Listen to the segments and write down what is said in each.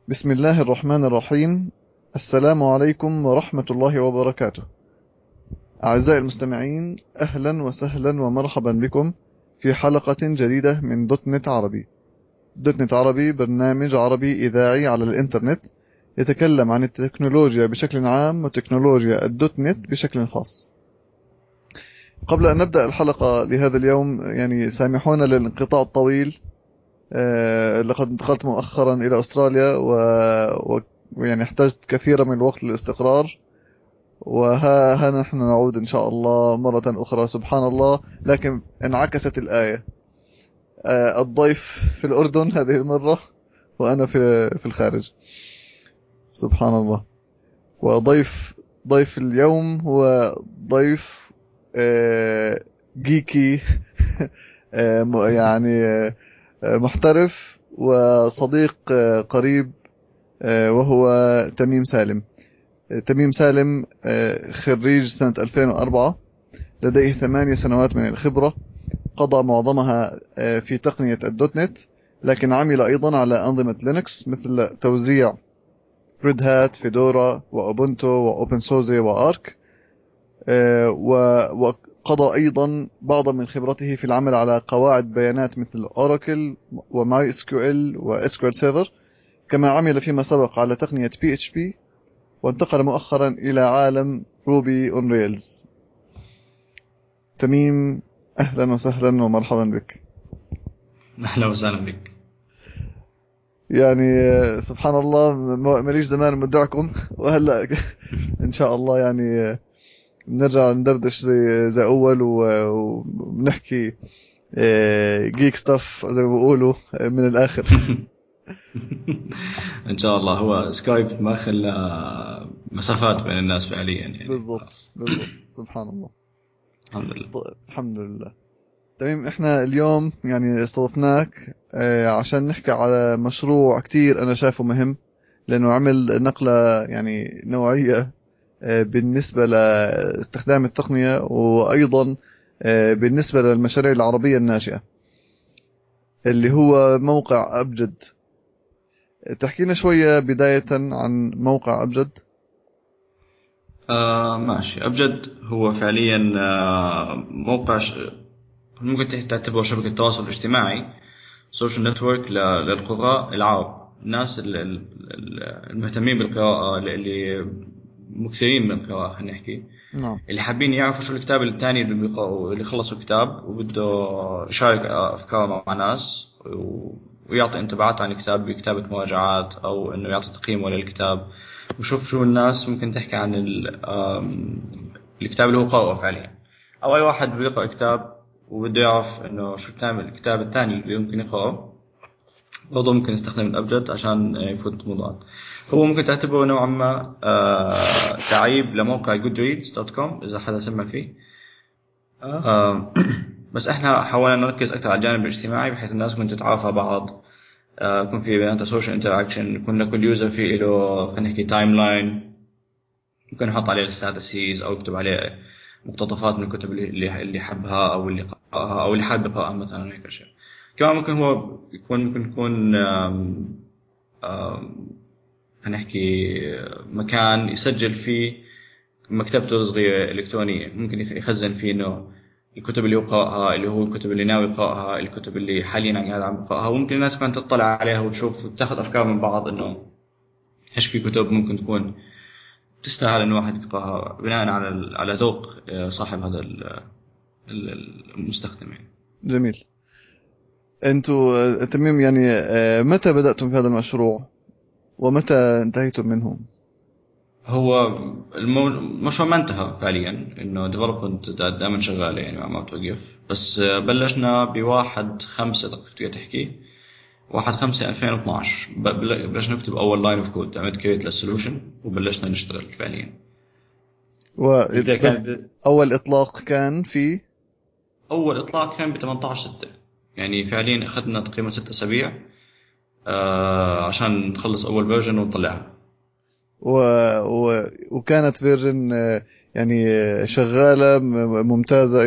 بسم الله الرحمن الرحيم. السلام عليكم ورحمة الله وبركاته. أعزائي المستمعين، أهلا وسهلا ومرحبا بكم في حلقة جديدة من دوت نت عربي. دوت نت عربي برنامج عربي إذاعي على الإنترنت يتكلم عن التكنولوجيا بشكل عام وتكنولوجيا الدوت نت بشكل خاص. قبل أن نبدأ الحلقة لهذا اليوم، سامحونا للانقطاع الطويل. لقد انتقلت مؤخرا إلى أستراليا ويعني احتجت كثيرا من الوقت للاستقرار، وها نحن نعود إن شاء الله مرة أخرى. سبحان الله، لكن انعكست الآية. الضيف في الأردن هذه المرة، وأنا في الخارج. سبحان الله. ضيف اليوم هو ضيف جيكي محترف وصديق قريب، وهو تميم سالم. تميم سالم خريج سنة 2004، لديه 8 سنوات من الخبرة، قضى معظمها في تقنية الدوت نت، لكن عمل أيضا على أنظمة لينكس مثل توزيع ريد هات، فيدورا، وأوبونتو، وأوبن سوزي، وآرك. وقضى أيضا بعضا من خبرته في العمل على قواعد بيانات مثل أوراكل وماي اس كيو ال واسكوال سيرفر، كما عمل فيما سبق على تقنية PHP، وانتقل مؤخرا إلى عالم روبي اون ريلز. تميم، أهلا وسهلا ومرحبا بك. أهلا وسهلا بك. سبحان الله، ماليش زمان مدعكم، وهلأ إن شاء الله نرجع ندردش زي أول، ونحكي جيك ستاف زي ما بيقولوا من الآخر. إن شاء الله. هو سكايب ما خلى مسافات بين الناس فعليا يعني. بالضبط سبحان الله. الحمد لله. طيب، الحمد لله. تمام، احنا اليوم استضفناك عشان نحكي على مشروع كتير انا شايفه مهم، لانه عمل نقلة نوعية بالنسبة لاستخدام التقنية، وايضا بالنسبة للمشاريع العربية الناشئة، اللي هو موقع ابجد. تحكي لنا شوية بداية عن موقع ابجد. ماشي. أبجد هو فعليا موقع ممكن تعتبره شبكة تواصل اجتماعي، سوشيال نتورك للقراء العرب، الناس المهتمين بالقراءة، اللي مكثرين من القراءة، خلينا نحكي، نعم. اللي حابين يعرفوا شو الكتاب الثاني اللي بيقرأوا، اللي خلصوا كتاب وبده يشارك أفكاره مع ناس ويعطي انطباعات عن الكتاب بكتابة مراجعات، أو إنه يعطي تقييمه للكتاب، وشوف شو الناس ممكن تحكي عن الكتاب اللي هو قرأه فعليا. أو أي واحد بيقرأ كتاب وبده يعرف إنه شو الكتاب الثاني اللي ممكن يقرأه، برضه ممكن يستخدم الأبجد عشان يفوت موضوعات. هو ممكن تعتبره نوعا ما تعيب لموقع goodreads.com إذا حدا سمع فيه. بس احنا حاولنا نركز أكثر على الجانب الاجتماعي، بحيث الناس ممكن تتعرف على بعض، يكون في بيانات سوشيال انتراكشن، يكون لكل يوزر فيه له خلينا نحكي تايم لاين، ممكن يحط عليه الستاتسيز أو يكتب عليه مقتطفات من الكتب اللي حبها أو اللي قرأها أو اللي حابب يقرأها مثلا، هيك شيء. كمان ممكن يكون هنحكي مكان يسجل فيه مكتبته الصغيرة إلكترونية، ممكن يخزن فيه إنه الكتب اللي هو قرأها، اللي هو الكتب اللي ناوي يقرأها، الكتب اللي حاليا قاعد عم يقرأها، وممكن الناس كمان تطلع عليها وتشوف وتاخذ أفكار من بعض، إنه إيش في كتب ممكن تكون تستاهل إنه واحد يقرأها بناء على ذوق صاحب هذا المستخدم يعني. جميل. انتوا تميم، متى بدأتم في هذا المشروع ومتى انتهيتم منه؟ هو المشروع ما انتهى فعليا، انه ديفلوبمنت دائما شغاله يعني ما بتوقف. بس بلشنا بواحد خمسة تقدر تحكي، 1/5/2012 بلشنا نكتب اول لاين اوف كود، عملت كريت للسولوشن وبلشنا نشتغل فعليا. البدايه بس كانت، أول إطلاق كان في اول اطلاق كان ب 18/6، يعني فعليا اخذنا تقريبا 6 اسابيع عشان نخلص اول فيرجن ونطلعها. و... وكانت فيرجن شغالة ممتازة،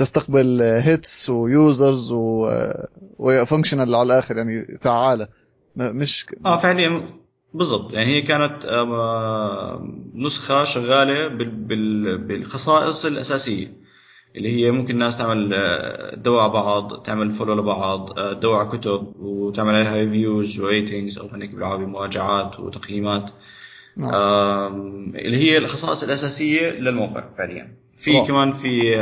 تستقبل هيتس ويوزرز وفانكشنال على الآخر، فعالة. مش فعليا بالضبط. يعني هي كانت نسخة شغالة بالخصائص الأساسية، اللي هي ممكن الناس تعمل تدور على بعض، تعمل فولو لبعض، تدور على كتب وتعمل عليها ريفيوز وريتنجز، أو هناك بالعربي مراجعات وتقييمات. نعم. اللي هي الخصائص الأساسية للموقع فعليا. في رائع. كمان في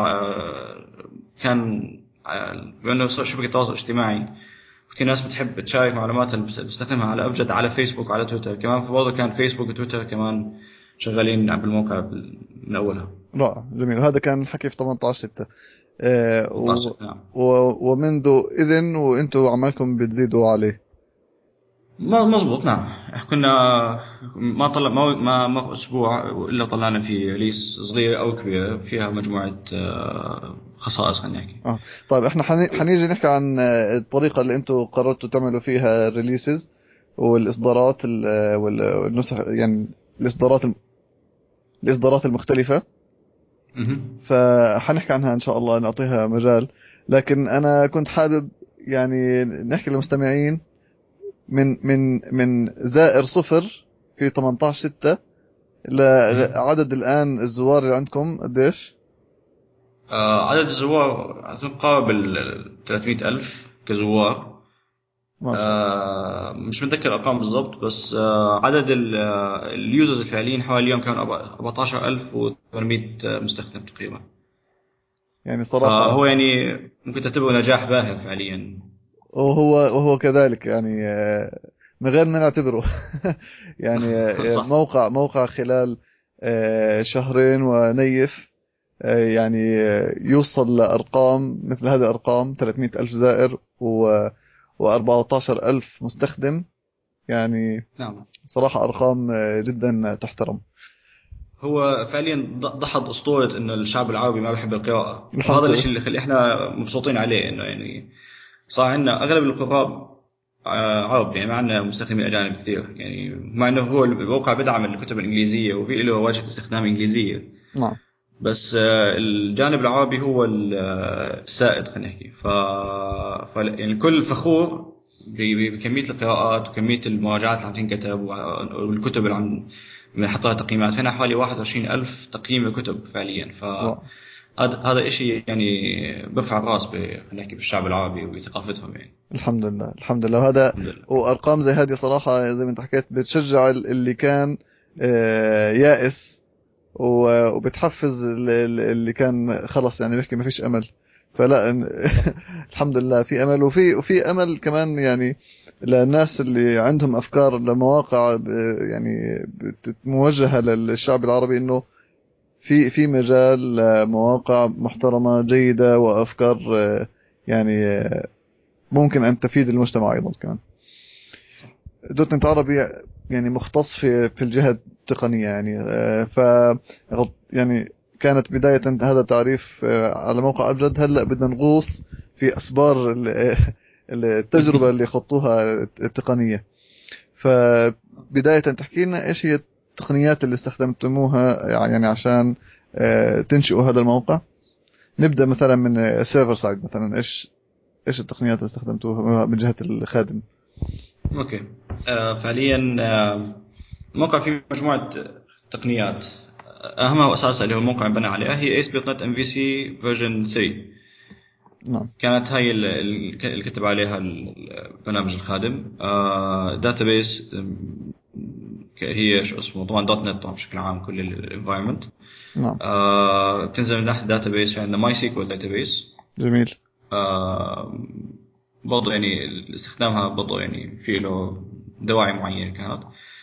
كان لأنه شبكة تواصل اجتماعي، في ناس بتحب تشارك معلوماتها اللي بتستخدمها على أبجد على فيسبوك وعلى تويتر كمان. فبرضه كان فيسبوك وتويتر كمان شغالين بالموقع من أولها. رائع. جميل. هذا كان الحكي في 18/6. 18 نعم. ومنذ إذن وأنتم عمالكم بتزيدوا عليه. مظبوط نعم. كنا ما طلع ما اسبوع الا طلعنا في ريليس صغير او كبير فيها مجموعه خصائص خلينا نحكي. طيب احنا حنيجي نحكي عن الطريقة اللي انتم قررتوا تعملوا فيها الريليسز والإصدارات والنسخ، يعني الإصدارات الإصدارات المختلفة. فحنحكي عنها إن شاء الله، نعطيها مجال. لكن أنا كنت حابب يعني نحكي للمستمعين من زائر 0 في 18/6 لعدد الآن الزوار اللي عندكم قديش؟ عدد الزوار أتوقع ال 300,000 كزوار. ما شاء الله. مش متذكر الأرقام بالضبط، بس عدد اليوزرز الفعليين حوالي اليوم كانوا 14,800 مستخدم تقريبا. يعني صراحة. فهو يعني ممكن تعتبره نجاح باهر فعليا. وهو كذلك يعني، من غير ما نعتبره. يعني صح. موقع خلال شهرين ونيف، يعني يوصل لأرقام مثل هذه الأرقام، 300 ألف زائر و14 ألف مستخدم. يعني نعم. صراحة أرقام جدا تحترم. هو فعليا دحض أسطورة إنه الشعب العربي ما بيحب القراءة، وهذا الحمد لله. الإشي اللي خلي إحنا مبسوطين عليه. إنه يعني صار عندنا أغلب القراء عرب، يعني ما عندنا مستخدمين أجانب كثير. يعني مع إنه هو الموقع بدعم الكتب الإنجليزية وفي له واجهة استخدام إنجليزية، نعم. بس الجانب العربي هو السائد خلينا نحكي. يعني الكل فخور بكمية القراءات وكمية المراجعات اللي عم تنكتب والكتب اللي عم بنحطها تقييمات. هنا حوالي 21,000 تقييم لكتب فعليا. رائع. هذا إشي يعني برفع الراس خلينا نحكي بالشعب العربي وبثقافتهم يعني. الحمد لله. الحمد لله. وهذا الحمد لله. وأرقام زي هذه صراحة زي ما انت حكيت بتشجع اللي كان يائس، وبتحفز اللي كان خلص يعني بيحكي ما فيش أمل. فلا الحمد لله في أمل، وفي أمل كمان يعني للناس اللي عندهم أفكار لمواقع يعني موجهة للشعب العربي، إنه في مجال مواقع محترمة جيدة وأفكار يعني ممكن أن تفيد المجتمع أيضا كمان. دوت نت عربي يعني مختص في الجهة التقنية يعني، يعني كانت بداية هذا تعريف على موقع أبجد. هلأ بدنا نغوص في أسبار التجربة اللي خطوها التقنية. فبداية تحكي لنا إيش هي التقنيات اللي استخدمتموها يعني عشان تنشئوا هذا الموقع. نبدأ مثلا من سيرفر سايد، مثلا إيش التقنيات اللي استخدمتوها من جهة الخادم؟ اوكي. فعليا الموقع فيه مجموعة تقنيات. أهمها وأساسها اللي هو الموقع بنى عليها هي ASP.NET MVC version 3. نعم. كانت هاي اللي كتب عليها البرنامج الخادم. داتابيس هي شو اسمه طبعا دوت نت طبعا بشكل عام كل الانفايرمنت. نعم. بتنزل من ناحية داتابيس في عندنا ماي سيكوال داتابيس. جميل. برضو يعني استخدامها برضو يعني في له دواعي معينة كانت.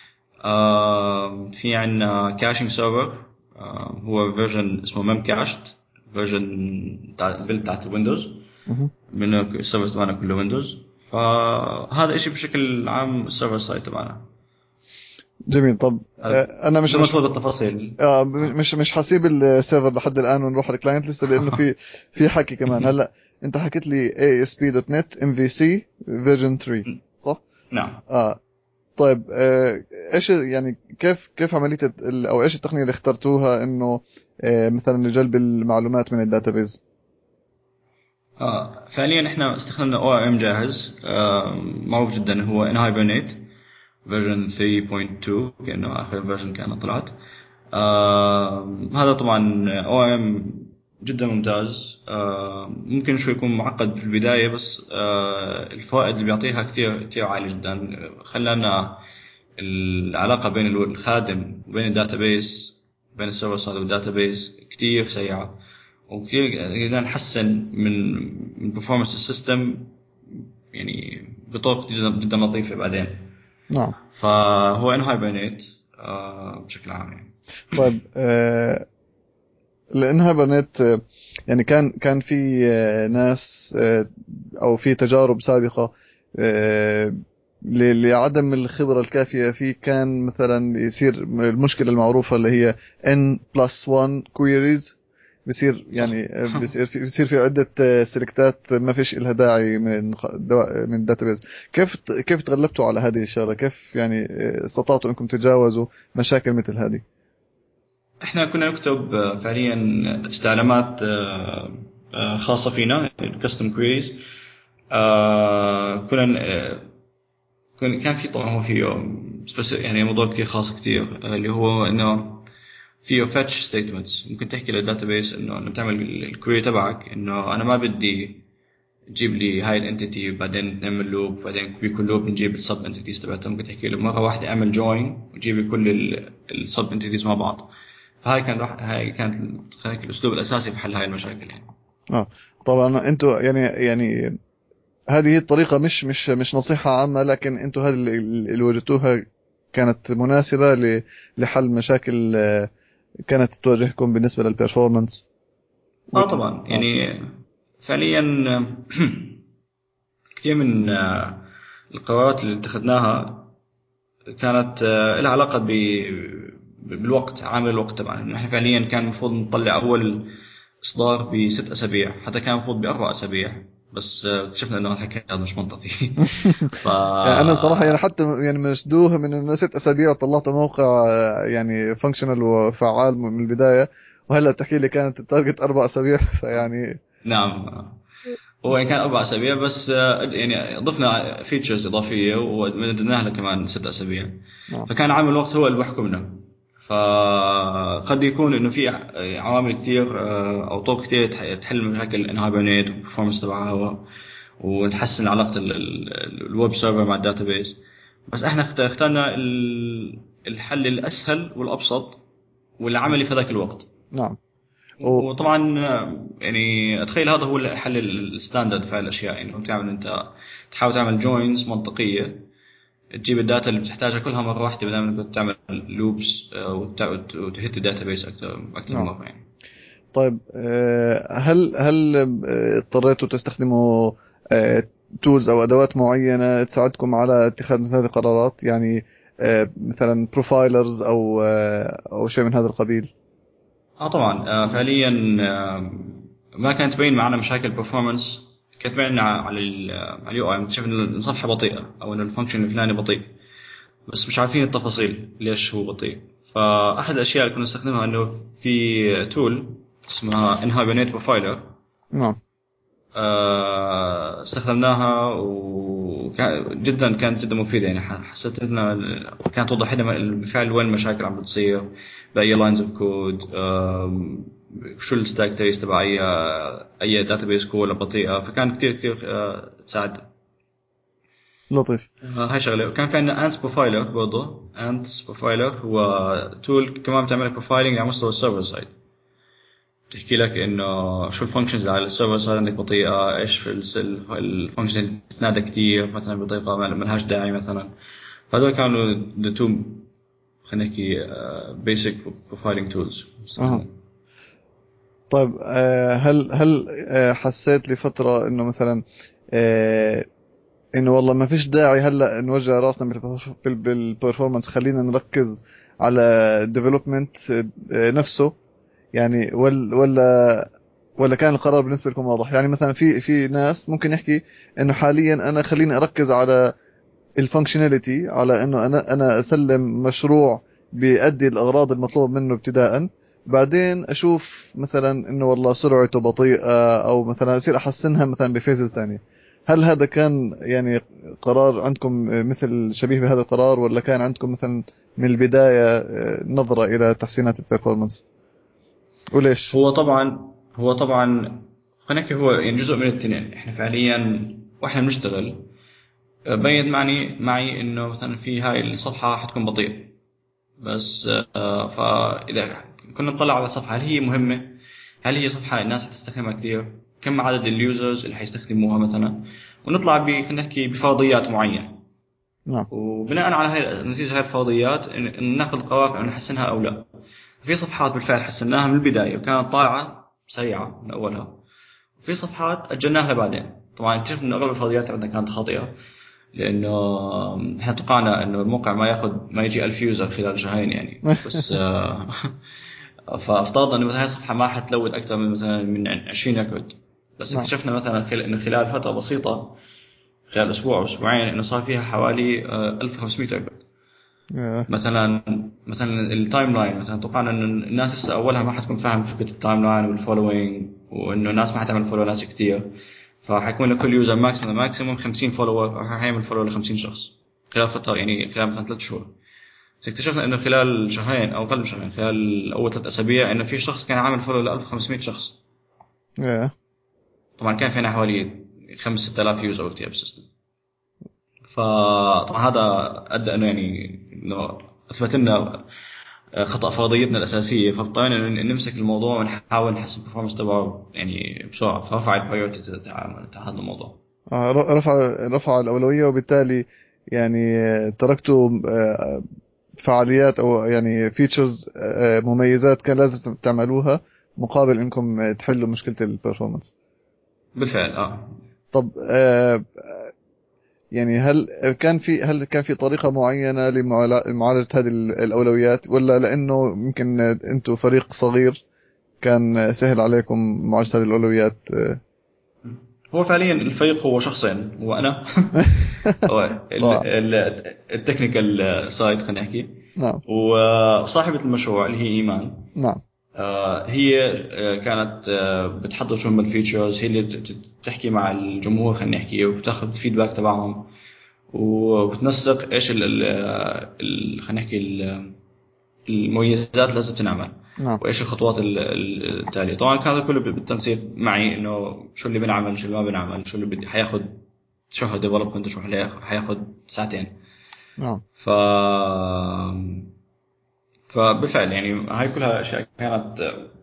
في عندنا كاشنج سيرفر، هو فيرجن اسمه ميم كاشت، فيرجن بتاعت ويندوز، مه. منه السيرفر تبعنا كله ويندوز. فهذا إشي بشكل عام السيرفر سايت تبعنا. جميل. طب انا بدون ما ندخل بالتفاصيل. مش حسيب السيرفر لحد الان ونروح على الكلاينت لسه، لانه في حكي كمان. هلا انت حكيت لي ASP.NET MVC version 3 صح؟ نعم. طيب ايش يعني كيف عمليه او ايش التقنيه اللي اخترتوها انه مثلا لجلب المعلومات من الداتابيز؟ فعليا احنا استخدمنا ORM جاهز معروف جدا، هو Hibernate فيرجن 3.2 كأنه آخر فيرجن كانت طلعت. هذا طبعا ORM جدا ممتاز. ممكن شوي يكون معقد في البداية، بس الفوائد اللي بيعطيها كتير كتير عالية جدا. خلانا العلاقة بين الخادم وبين الداتابيس، بين السيرفر سايد والداتابيس كتير سريعة، وكتير قدرنا نحسن من performance السيستم يعني بطرق جدا لطيفة بعدين. نعم. فهو انه هايبرنيت بشكل عام يعني. طيب لأن هايبرنت يعني كان في ناس أو في تجارب سابقة لعدم الخبرة الكافية فيه، كان مثلا يصير المشكلة المعروفة اللي هي n+1 queries، بيصير يعني بيصير في عدة سلكتات ما فيش إلها داعي من الداتابيز. كيف تغلبتوا على هذه الشغلة؟ كيف يعني استطعتوا انكم تتجاوزوا مشاكل مثل هذه؟ احنا كنا نكتب فعليا استعلامات خاصة فينا custom queries. كنا كان في طبعا هو فيه بس يعني موضوع كتير خاص كتير اللي هو انه فيه fetch statements. ممكن تحكي للداتابيس انه تعمل الكويري تبعك انه انا ما بدي تجيب لي هاي الانتيتي وبعدين نعمل لوب، بعدين بكل لوب نجيب السب انتيتيز تبعتها. ممكن تحكي له مره واحده اعمل جوين وتجيب لي كل السب انتيتيز مع بعض. هاي كانت خلينا الاسلوب الاساسي في حل هاي المشاكل يعني. طبعا انتوا يعني هذه هي الطريقة، مش نصيحة عامة، لكن انتوا هذه اللي وجدتوها كانت مناسبة لحل مشاكل كانت تواجهكم بالنسبة للبرفورمانس. طبعا يعني فعليا كثير من القرارات اللي اتخذناها كانت لها علاقة بالوقت، عامل الوقت تبعنا. نحن فعليا كان المفروض نطلع أول إصدار ب6 أسابيع، حتى كان المفروض ب4 أسابيع، بس اكتشفنا إنه الحكي هذا مش منطقي. ف يعني انا صراحة يعني حتى يعني مشدوه من انه 6 اسابيع طلعت موقع يعني فانكشنال وفعال من البداية، وهلا تحكي لي كانت التارجت 4 اسابيع فيعني نعم، هو كان 4 أسابيع بس يعني ضفنا فيتشرز إضافية ومددناها له كمان 6 أسابيع. نعم. فكان عامل الوقت هو اللي بيحكمنا. فقد يكون إنه في عوامل كتير أو طرق كتير تحل مشاكل الانهايبرنيت والبرفورمانس تبعها وتحسن علاقة الويب سيرفر مع الداتابيس. بس احنا اخترنا الحل الأسهل والأبسط والعملي في ذاك الوقت. نعم. وطبعا يعني اتخيل هذا هو الحل الستاندرد في الاشياء. يعني تعمل انت تحاول تعمل جوينز منطقيه، تجيب الداتا اللي بتحتاجها كلها مره واحده بدل ما تعمل لوبس وتهت الداتا بيس اكثر من نعم. مره يعني. طيب هل اضطريتوا تستخدموا تولز او ادوات معينه تساعدكم على اتخاذ مثل هذه القرارات؟ يعني مثلا بروفايلرز او شيء من هذا القبيل؟ طبعا فعليا ما كانت تبين معنا مشاكل performance. كانت تبين على اليو اي شايف ان الصفحه بطيئه او ان الفانكشن الفلاني بطيء، بس مش عارفين التفاصيل ليش هو بطيء. فأحد الأشياء اللي كنا نستخدمها إنه في تول اسمها Inhibernate Profiler. نعم. استخدمناها وجدا كانت جدا مفيدة. يعني حسيت إنها كانت توضح لنا بالفعل وين المشاكل عم بتصير، بأي لاينز اوف كود، شو الستاك تريس تبع أي داتابيس كول بطيئة. فكان كتير كتير تساعد. لطيف. هاي شغله. وكان في عندنا انس بروفايلر برضه. انس بروفايلر هو تول كمان بتعمل بروفايلنج على مستوى السيرفر سايد، بتحكي لك انه شو الفانكشنز على السيرفر سايد عندك بطيئه، ايش في الفانكشنز اللي بتتنادى كثير مثلا بطريقه ما لهاش داعي مثلا. فهذول كانوا ذا تو خلينا نحكي بيسك بروفايلنج تولز. اها. طيب هل حسيت لفتره انه مثلا انه والله ما فيش داعي هلا نوجع راسنا بالبرفورمانس، خلينا نركز على الديفلوبمنت نفسه يعني، ولا كان القرار بالنسبه لكم واضح؟ يعني مثلا في ناس ممكن يحكي انه حاليا انا خليني اركز على الفانكشناليتي، على انه انا اسلم مشروع بيؤدي الاغراض المطلوب منه ابتداء، بعدين اشوف مثلا انه والله سرعته بطيئة، او مثلا اصير احسنها مثلا بفيزز ثانية. هل هذا كان يعني قرار عندكم مثل شبيه بهذا القرار، ولا كان عندكم مثلا من البداية نظرة الى تحسينات البرفورمانس؟ وليش؟ هو طبعا خلينا نحكي، هو يعني جزء من الاثنين. احنا فعليا واحنا بنشتغل بين معي انه مثلا في هاي الصفحه حتكون بطيئه، بس فاذا كنا نطلع على الصفحه هل هي مهمه، هل هي صفحه الناس حتستخدمها كثير، كم عدد اليوزرز اللي حيستخدموها مثلا، ونطلع خلينا نحكي بفرضيات معينه، نعم. وبناء على هاي نتيجه هاي الفرضيات إن ناخذ قرار انه نحسنها او لا. في صفحات بالفعل حسناها من البدايه وكانت طالعه سريعه من اولها، وفي صفحات اجلناها بعدين. طبعا اكتشفت ان اغلب الفرضيات عندنا كانت خاطئه، لانه احنا توقعنا انه الموقع ما يجي 1000 يوزر خلال شهرين يعني، بس فافترضنا انه مثلا هاي الصفحه ما حتلود اكثر من مثلا من 20 ريكورد، بس نعم. اكتشفنا مثلا انه خلال فتره بسيطه، خلال اسبوع او اسبوعين، انه صار فيها حوالي 1500 ريكورد. آه، مثلا التايم لاين، مثلا توقعنا انه الناس لسه اولها ما حتكون فاهم فكره التايم لاين والفولوينج، وانه الناس ما حتعمل فولو ناس كثير، فحيكون لكل يوزر ماكسيموم 50 فولور، او حيعمل فولو ل 50 شخص خلال فتره، يعني خلال مثلا 3 شهور. اكتشفنا انه خلال شهرين او اقل من شهرين، خلال اول 3 اسابيع، انه في شخص كان عامل فولو ل 1500 شخص. آه، طبعا كان فينا حوالي 5 6000 يوزر وقتها بالسيستم. فطبعا هذا ادى انه يعني انه اثبت لنا خطأ فرضيتنا الأساسية، فاضطرينا نمسك الموضوع ونحاول نحسن البرفورمانس تبعه يعني بسرعة، فرفع البريورتي تاع هذا الموضوع. رفع الأولوية، وبالتالي يعني تركتوا فعاليات او يعني فيتشرز، مميزات كان لازم تعملوها مقابل انكم تحلوا مشكلة البرفورمانس. بالفعل طب يعني هل كان في طريقة معينة لمعالجة هذه الأولويات، ولا لأنه يمكن أنتم فريق صغير كان سهل عليكم معالجة هذه الأولويات؟ هو فعليا الفريق هو شخصين، هو أنا هو رائع. التكنيكال سايد خلينا نحكي، نعم. وصاحبة المشروع اللي هي إيمان. نعم. هي كانت بتحضر شو من الفيتشرز، هي اللي بتحكي مع الجمهور خلينا نحكي، وبتاخذ الفيدباك تبعهم، وبتنسق ايش خلينا نحكي المميزات اللي لازم تنعمل، نعم. وايش الخطوات التاليه. طبعا كان هذا كله بالتنسيق معي، انه شو اللي بنعمل، شو اللي ما بنعمل، شو اللي بدي حياخذ شهر ديفلوبمنت، وشو اللي حياخذ ساعتين. نعم. ف فبالفعل يعني هاي كلها اشياء كانت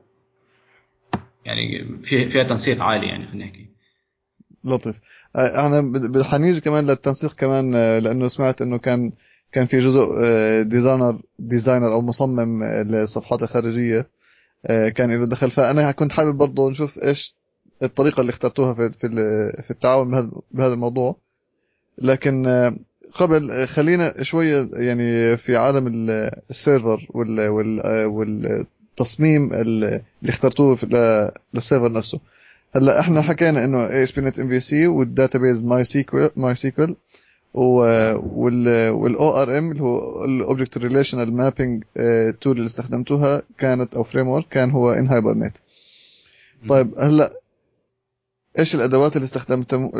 يعني فيها تنسيق عالي يعني خلينا نحكي. لطيف. انا حنيجي كمان للتنسيق كمان، لانه سمعت انه كان في جزء ديزاينر او مصمم للصفحات الخارجيه، كان له دخل. فانا كنت حابب برضه نشوف ايش الطريقه اللي اخترتوها في التعاون بهذا الموضوع. لكن قبل خلينا شويه يعني في عالم السيرفر والتصميم اللي اخترتوه للسيرفر نفسه. هلا احنا حكينا انه اي اس بي نت ام في سي، والداتابيز ماي سيكوال، والاو ار ام اللي هو الاوبجكت ريليشنال مابينج تول اللي استخدمتوها كانت، او فريم ورك كان هو ان هايبرنيت. طيب هلا ايش الادوات اللي استخدمتم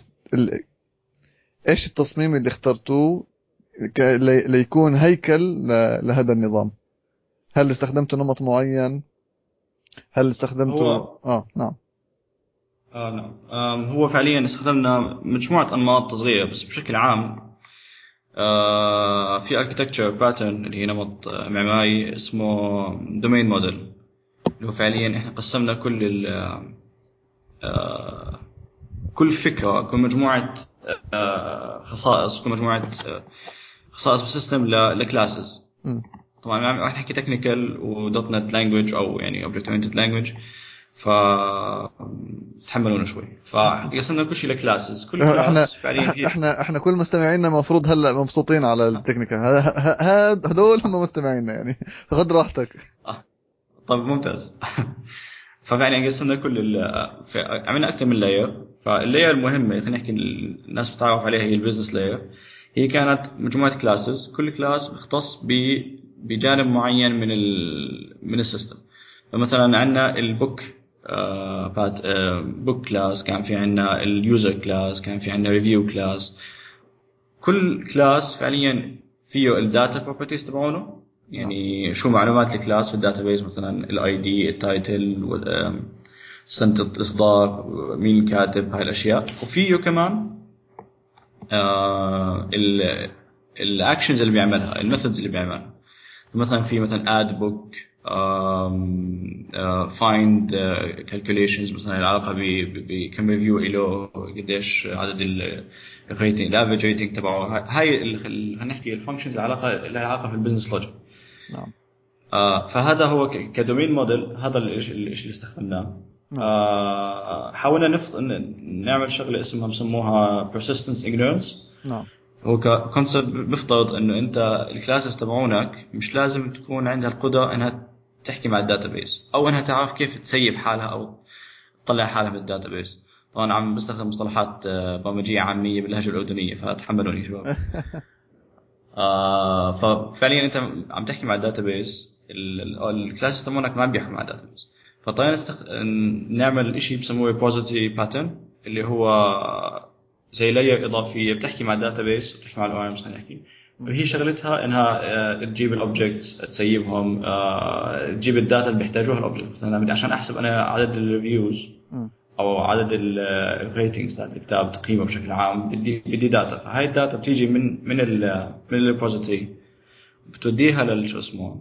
ايش التصميم اللي اخترتوه ليكون هيكل لهذا النظام؟ هل استخدمتوا نمط معين؟ هل استخدمتوا هو نعم. نعم. هو فعليا استخدمنا مجموعة أنماط صغيرة، بس بشكل عام في architecture pattern اللي هي نمط معماري اسمه domain model، اللي هو فعليا احنا قسمنا آه، كل فكرة، كل مجموعة خصائص، كل مجموعة خصائص بالسيستم لكلاسز. م. طبعا راح نحكي تكنيكال ودوت نت لانجوج، او يعني اوبجكت اورينتد لانجوج، ف تحملونا شوي. فقسمنا كل شيء لكلاسز، كل احنا كلاس فعليا هي احنا كل مستمعينا المفروض هلا مبسوطين على التكنيكال. هدول هم مستمعينا يعني. خذ راحتك. آه. طب ممتاز. ففعلا قسمنا عملنا اكثر من لاير. فاللاير المهمه خلينا نحكي الناس بتعرف عليها هي البزنس لاير. هي كانت مجموعه كلاسز، كل كلاس بيختص بجانب معين من السيستم. فمثلا عندنا البوك بوك كلاس، كان في عندنا اليوزر كلاس، كان في عندنا ريفيو كلاس. كل كلاس فعليا فيه الداتا بروبرتيز تبعونه، يعني شو معلومات الكلاس في الداتابيز، مثلا الاي دي، التايتل، سنة الإصدار، مين كاتب، هاي الأشياء. وفيه كمان الاكشنز اللي بيعملها، الميثودز اللي بيعملها. مثلا في مثلا اد بوك، فايند كالكوليشنز، مثلا العلاقه بكم ريفيو له، قديش عدد الريتنج، الافريج ريتنج تبعه. هاي خلينا نحكي الفانكشنز العلاقه لها علاقه في البزنس لوجيك. نعم. فهذا هو كدومين موديل، هذا الشيء اللي استخدمناه. نعم. حاولنا نعمل شغله اسمها بسموها persistence ignorance. نعم. هو كونسبت بيفترض انه انت الكلاسز تبعونك مش لازم تكون عندها القدره انها تحكي مع الداتابيس، او انها تعرف كيف تسيب حالها او تطلع حالها من الداتابيس. طبعا عم بستخدم مصطلحات برمجيه عاميه باللهجه الاردنيه، فتحملوني شباب. ففعليا انت عم تحكي مع الداتابيس، الكلاسز تبعونك ما عم بيحكوا مع الداتابيس. فطينا نعمل شيء بسموه ريبوزيتوري باترن، اللي هو زي لاير اضافيه بتحكي مع الداتابيس وبتحكي مع الاو ام. خلينا نحكي وهي شغلتها انها تجيب الاوبجكتس، تسيبهم، تجيب الداتا اللي بيحتاجوها الاوبجكت. مثلا عشان احسب انا عدد الريفيوز او عدد الريتنجز تاعت الكتاب، تقييمه بشكل عام، بدي داتا. فهاي الداتا بتيجي من الريبوزيتوري، بتوديها شو اسمه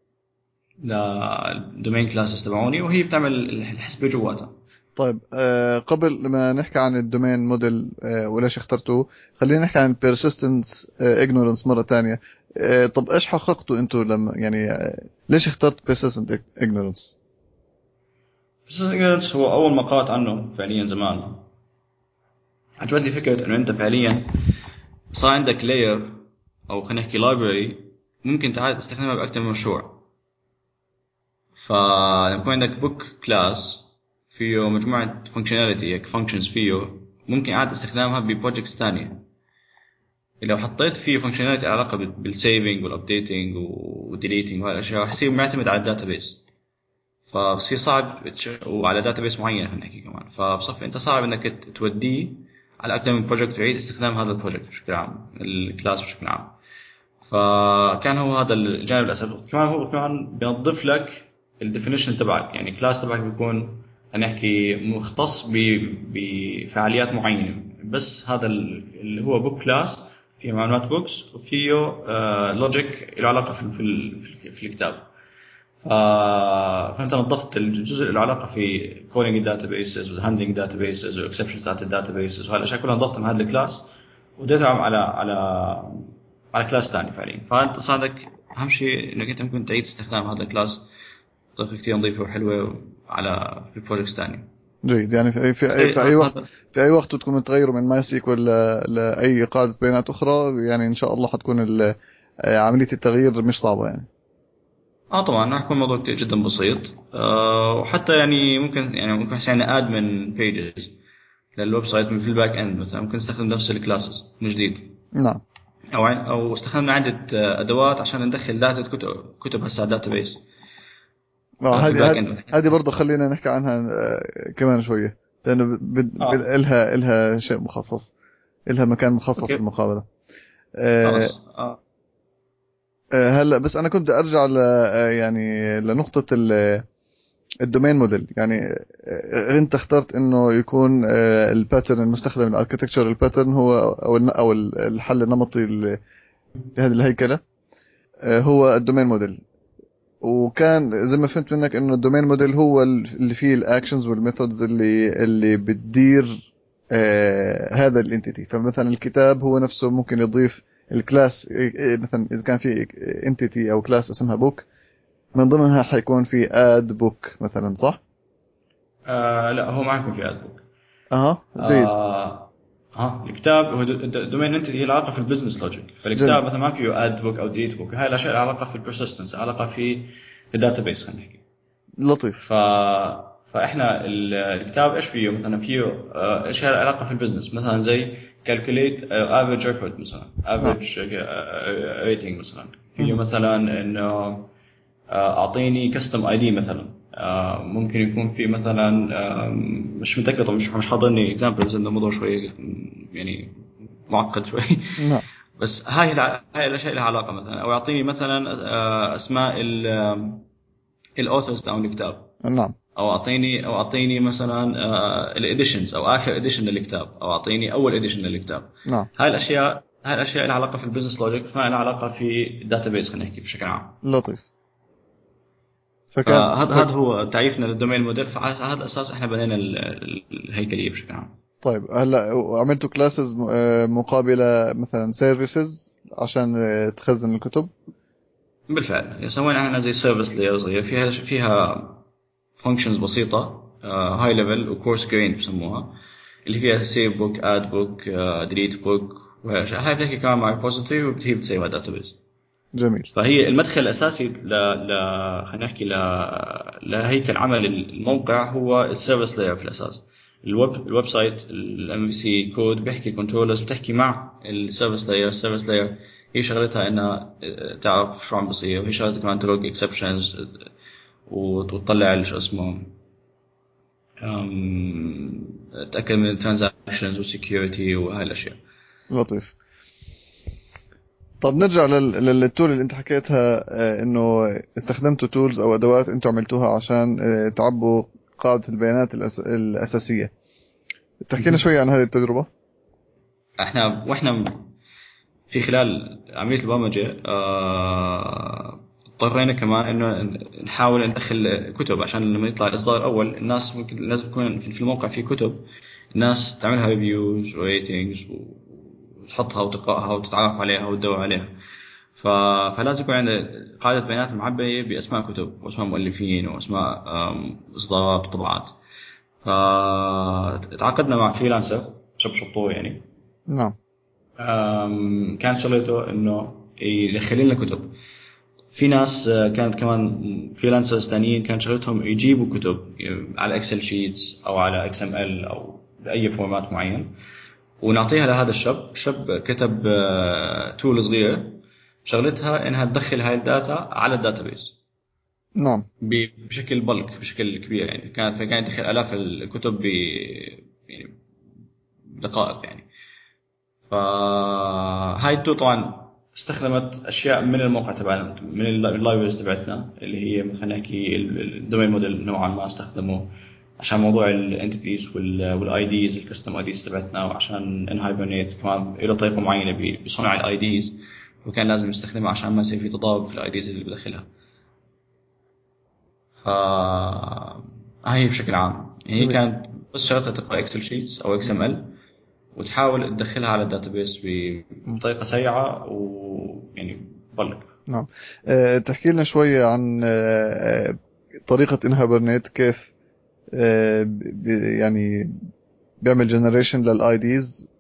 للدومين كلاسز تبعوني، وهي بتعمل الحسبه جواتها. طيب، قبل ما نحكي عن الدومين موديل وليش اخترتوه، خلينا نحكي عن persistence ignorance مرة تانية. طب ايش حققتوا انتوا لما يعني ليش اخترت persistent ignorance؟ بس هو اول ما قرأت عنه فعليا زمان عجبتني فكره انه انت فعليا صار عندك لاير، او خلينا نحكي library، ممكن تعال تستخدمها باكثر من مشروع. فلما يكون عندك book class فيه مجموعة functionality هيك functions، فيه ممكن عاد استخدامها ببروجكتس ثانية. لو حطيت فيه functionality علاقة بالسيفينج والابديتنج وديليتنج وهاي الاشياء، راح يصير معتمد على الداتابيس. فبصير صعب وعلى داتابيس معين خلينا نحكي كمان، فبصفي انت صعب انك توديه على اكثر من بروجكت ويعيد استخدام هذا البروجكت بشكل عام، الكلاس بشكل عام. فكان هو هذا الجانب الاساسي. كمان هو كمان بينظف لك الديفينيشن تبعك، يعني كلاس تبعك بيكون نحكي مختص بفعاليات معينه. بس هذا اللي هو بوك كلاس فيه معلومات بوكس، وفيه لوجيك له علاقه في الكتاب. فانت نظفت الجزء اللي له علاقه في كولينج الداتابيسز وهاندلنج داتابيسز واكسبشنز تاعت الداتابيسز وهذه الاشياء كلها نظفتها من هذا الكلاس، وديتها على كلاس ثاني فعليا. فانت صادق اهم شيء انك انت ممكن تعيد استخدام هذا الكلاس بطريقه كثير نظيفه وحلوه على في البروجكتس ثانيه. جيد. يعني في اي وقت تكونوا تغيروا من ماي سيكوال لاي قاعده بيانات اخرى، يعني ان شاء الله حتكون عمليه التغيير مش صعبه يعني. طبعا راح يكون الموضوع كتير جدا بسيط. وحتى يعني ممكن يعني ادمن بيجز للويب سايت من في الباك اند، مثلا ممكن نستخدم نفس الكلاسز من جديد، نعم. او استخدمنا عده ادوات عشان ندخل داتا كتب هسه داتا بيس في الباك هذه اند. هذه برضه خلينا نحكي عنها كمان شويه، لانه إلها شيء مخصص، إلها مكان مخصص اوكي بالمقابله. خلاص. هلا بس انا كنت ارجع يعني لنقطه الدومين موديل. يعني انت اخترت انه يكون الباترن المستخدم، الاركتكتشر الباترن هو او الحل النمطي لهذه الهيكله هو الدومين موديل. وكان زي ما فهمت منك انه الدومين موديل هو اللي فيه الاكشنز والميثودز اللي بتدير هذا الانتيتي. فمثلا الكتاب هو نفسه ممكن يضيف الكلاس، مثلا اذا كان في انتيتي او كلاس اسمها بوك، من ضمنها حيكون في اد بوك مثلا، صح؟ لا، هو معكم في اد بوك. جيد. الكتاب هو دومين انتيتي، هي العلاقه في البزنس لوجيك. جميل. فالكتاب مثلا ما فيه اد بوك او ديت بوك، هاي الاشياء لها علاقه في البرسيستنس، علاقه في الداتا بيس خلينا نحكي. لطيف. ف فاحنا الكتاب ايش فيه؟ مثلا فيه ايش العلاقه في البزنس، مثلا زي calculate average report، مثلا نعم. average rating. مثلا فيه مهم. مثلا انه اعطيني كاستم اي دي مثلا ممكن يكون في مثلا مش متأكد، مش حاضرني اكزامبلز، انه الموضوع شوي يعني معقد شوي. نعم. بس هاي الاشياء لها علاقه مثلا، او يعطيني مثلا اسماء الاوثرز تاعون الكتاب، نعم. او اعطيني مثلا الاديشنز او اخر اديشن للكتاب، او اعطيني اول اديشن للكتاب. نعم. هاي الاشياء لها علاقه في البزنس لوجيك، ما لها علاقه في الداتابيز، خلينا نحكي بشكل عام. لطيف. فكان فهذا هو تعريفنا للدومين موديل، فعلى هذا الاساس احنا بنينا الهيكليه بشكل عام. طيب هلا عملتوا كلاسز مقابله مثلا سيرفيسز عشان تخزن الكتب؟ بالفعل سوينا احنا زي سيرفيس لاير صغير، فيها فانكشنز بسيطه، هاي ليفل وكورس جرين بسموها، اللي فيها سيف بوك، اد بوك، ديليت بوك، وهاي بتحكي كمان مع ريبوزيتوري وبتهي بتسيبها داتابيز. جميل. فهي المدخل الاساسي خلينا نحكي لهيكل عمل الموقع هو السيرفيس لاير في الاساس. الويب سايت الام في سي كود بيحكي كنترولرز بتحكي مع السيرفيس لاير. السيرفيس لاير هي شغلتها انها تعرف شو عم بصير، وهي شغلتها كمان تلوج اكسبشنز وتطلع شو اسمه، تاكد من الترانزاكشنز والسكيورتي وهاي الاشياء. لطيف. طب نرجع للتول اللي انت حكيتها، انه استخدمتوا تولز او ادوات انتوا عملتوها عشان تعبوا قاعدة البيانات الاساسية. تحكي لنا شوي عن هذه التجربة. واحنا في خلال عملية البرمجة اضطرينا كمان انه نحاول ندخل كتب، عشان لما يطلع الاصدار الاول الناس ممكن لازم يكون في الموقع في كتب، الناس تعملها ريفيوز وريتنجز وتحطها وتقراها وتتعرف عليها وتدور عليها. فلازم يكون عندنا قاعدة بيانات معبية بأسماء كتب وأسماء مؤلفين وأسماء إصدارات وطبعات. فتعاقدنا مع فريلانسر شطور يعني. نعم. كانت شغلته انه يدخل لنا كتب. في ناس كانت كمان فريلانسرز ثانيين كان شغلتهم يجيبوا كتب على اكسل شيتس او على اكس ام ال او باي فورمات معين، ونعطيها لهذا الشاب كتب تول صغيره شغلتها انها تدخل هاي الداتا على الداتابيس. نعم. بشكل بلك، بشكل كبير يعني. فكان يدخل الاف الكتب يعني بدقائق يعني. فهاي التول طبعا استخدمت اشياء من الموقع تبعنا، من اللايبرز تبعتنا، اللي هي خلينا نحكي الدومين موديل نوعا ما استخدمه عشان موضوع الانتيتيز والاي ديز، الكستم اي ديز تبعتنا، وعشان انهايبرنيت كمان له طريقه معينه بصنع الاي ديز، وكان لازم يستخدمها عشان ما يصير في تضارب في الاي ديز اللي بدخلها. ف هي بشكل عام هي جميل. كانت بس شغلتها تقرا اكسل شيتس او اكس ام ال وتحاول تدخلها على الداتابيس بطريقه سريعه ويعني بلك. نعم. تحكي لنا شوي عن طريقة انهابرنيت، كيف يعني بيعمل جنريشن للاي ديز.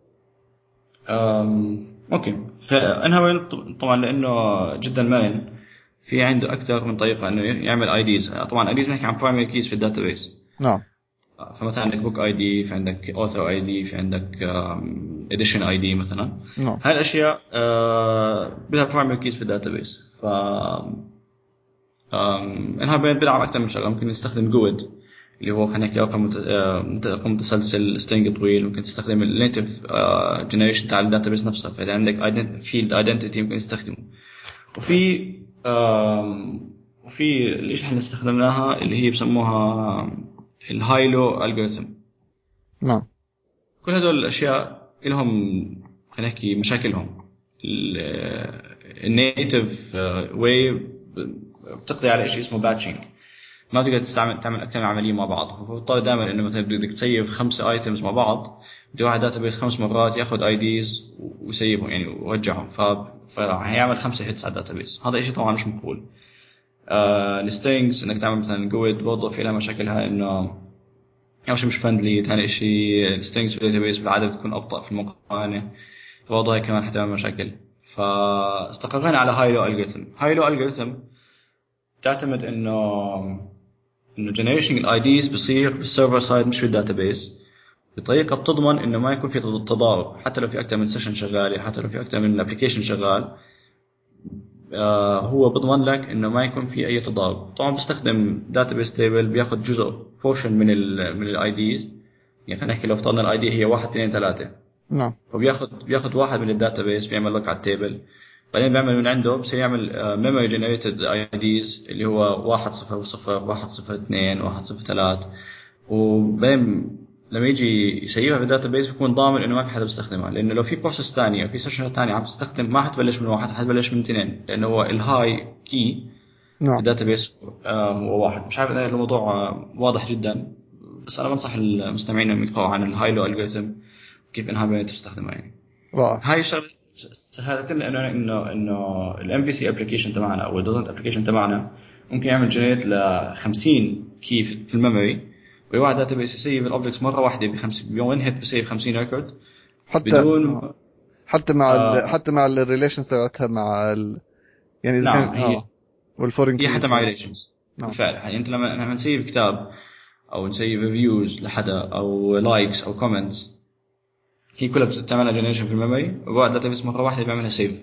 اوكي. فانها طبعا لانه جدا مرن، في عنده اكثر من طريقه انه يعمل اي ديز. طبعا اي ديز نحكي عن برايمري كيز في الداتابيس. نعم. فمثلا عندك بوك اي دي، في عندك اوثر اي دي، في عندك اديشن اي دي مثلا. نعم. هاي الاشياء بدها برايمري كيز في الداتابيس. ف انها بيلعب اكثر من شغله. ممكن نستخدم جود اللي هو خلينا نحكي رقم متسلسل سترينج طويل. ممكن تستخدم النيتف جنريشن تاع الداتابيس نفسها، فاذا عندك فيلد ايدنتيتي ممكن تستخدمه. وفي الاشي احنا استخدمناها اللي هي بسموها الهايلو الجوريثم. نعم. كل هدول الاشياء لهم خلينا نحكي مشاكلهم. النيتف واي بتقضي على شيء اسمه باتشنج، ما تقدر تعمل اكثر من عمليه مع بعض. فبضطر دائما انه مثلا بدك تسيف 5 ايتمز مع بعض، بده واحد داتابيس 5 مرات ياخذ اي ديز ويسيفهم يعني ويوجههم، فهيعمل 5 هيتس على الداتابيس. هذا شيء طبعا مش مقبول. السترينجز انك تعمل مثلا جويد برضه في لها مشاكلها، انه اول شيء مش فرندلي، ثاني شيء السترينجز في الداتابيس بالعاده بتكون ابطا في المقارنه، فبرضه هي كمان حتعمل مشاكل. فاستقرينا على هايلو الجوريثم. هايلو الجوريثم تعتمد انه جنريشن الاي ديز بصير بالسيرفر سايد مش بالداتابيس، بطريقه بتضمن انه ما يكون في تضارب. حتى لو في اكثر من سيشن شغاله، حتى لو في اكثر من ابلكيشن شغال، هو بضمن لك انه ما يكون في اي تضارب. طبعا بستخدم database table بياخذ جزء portion من الاي دي. يعني خلينا نحكي لو افترضنا الاي دي هي 1 2 3، نعم. فبياخذ واحد من الداتابيس بيعمل لوك على التيبل، بعدين بيعمل من عنده بصير يعمل memory generated IDs اللي هو 100 102 103، وبعدين لما يجي يسيبها في الداتابيس بيكون ضامن انه ما في حدا بيستخدمها، لانه لو في بروسيس ثانيه او في سيشن ثانيه عم تستخدم ما حتبلش من واحد، حتبلش من اثنين، لانه هو الهاي كي في نعم. الداتابيس هو واحد. مش عارف اذا الموضوع واضح جدا، بس انا بنصح المستمعين انهم يقرأوا عن الهاي لو الجوريثم كيف انها بتستخدمها يعني. رائع. هاي الشغله سهلت لنا انه الام في سي ابلكيشن تبعنا او الدوت ابلكيشن تبعنا ممكن يعمل جنريت ل 50 كي في الميموري، ويوعد داتابيس يسيب الاوبجكتس مره واحده بيوم هيت بيسيب 50 ريكورد حتى بدون حتى مع آه حتى مع الريليشنز تبعتها يعني اذا كان نعم. والفورين هي حتى كيز مع ريليشنز نعم. بالفعل. يعني انت لما نسيب كتاب او نسيب ريفيوز لحدا او لايكس او كومنتس، هي كلها بتعملها جنريشن في الميموري، وبعد داتابيس مره واحده بيعملها سيف.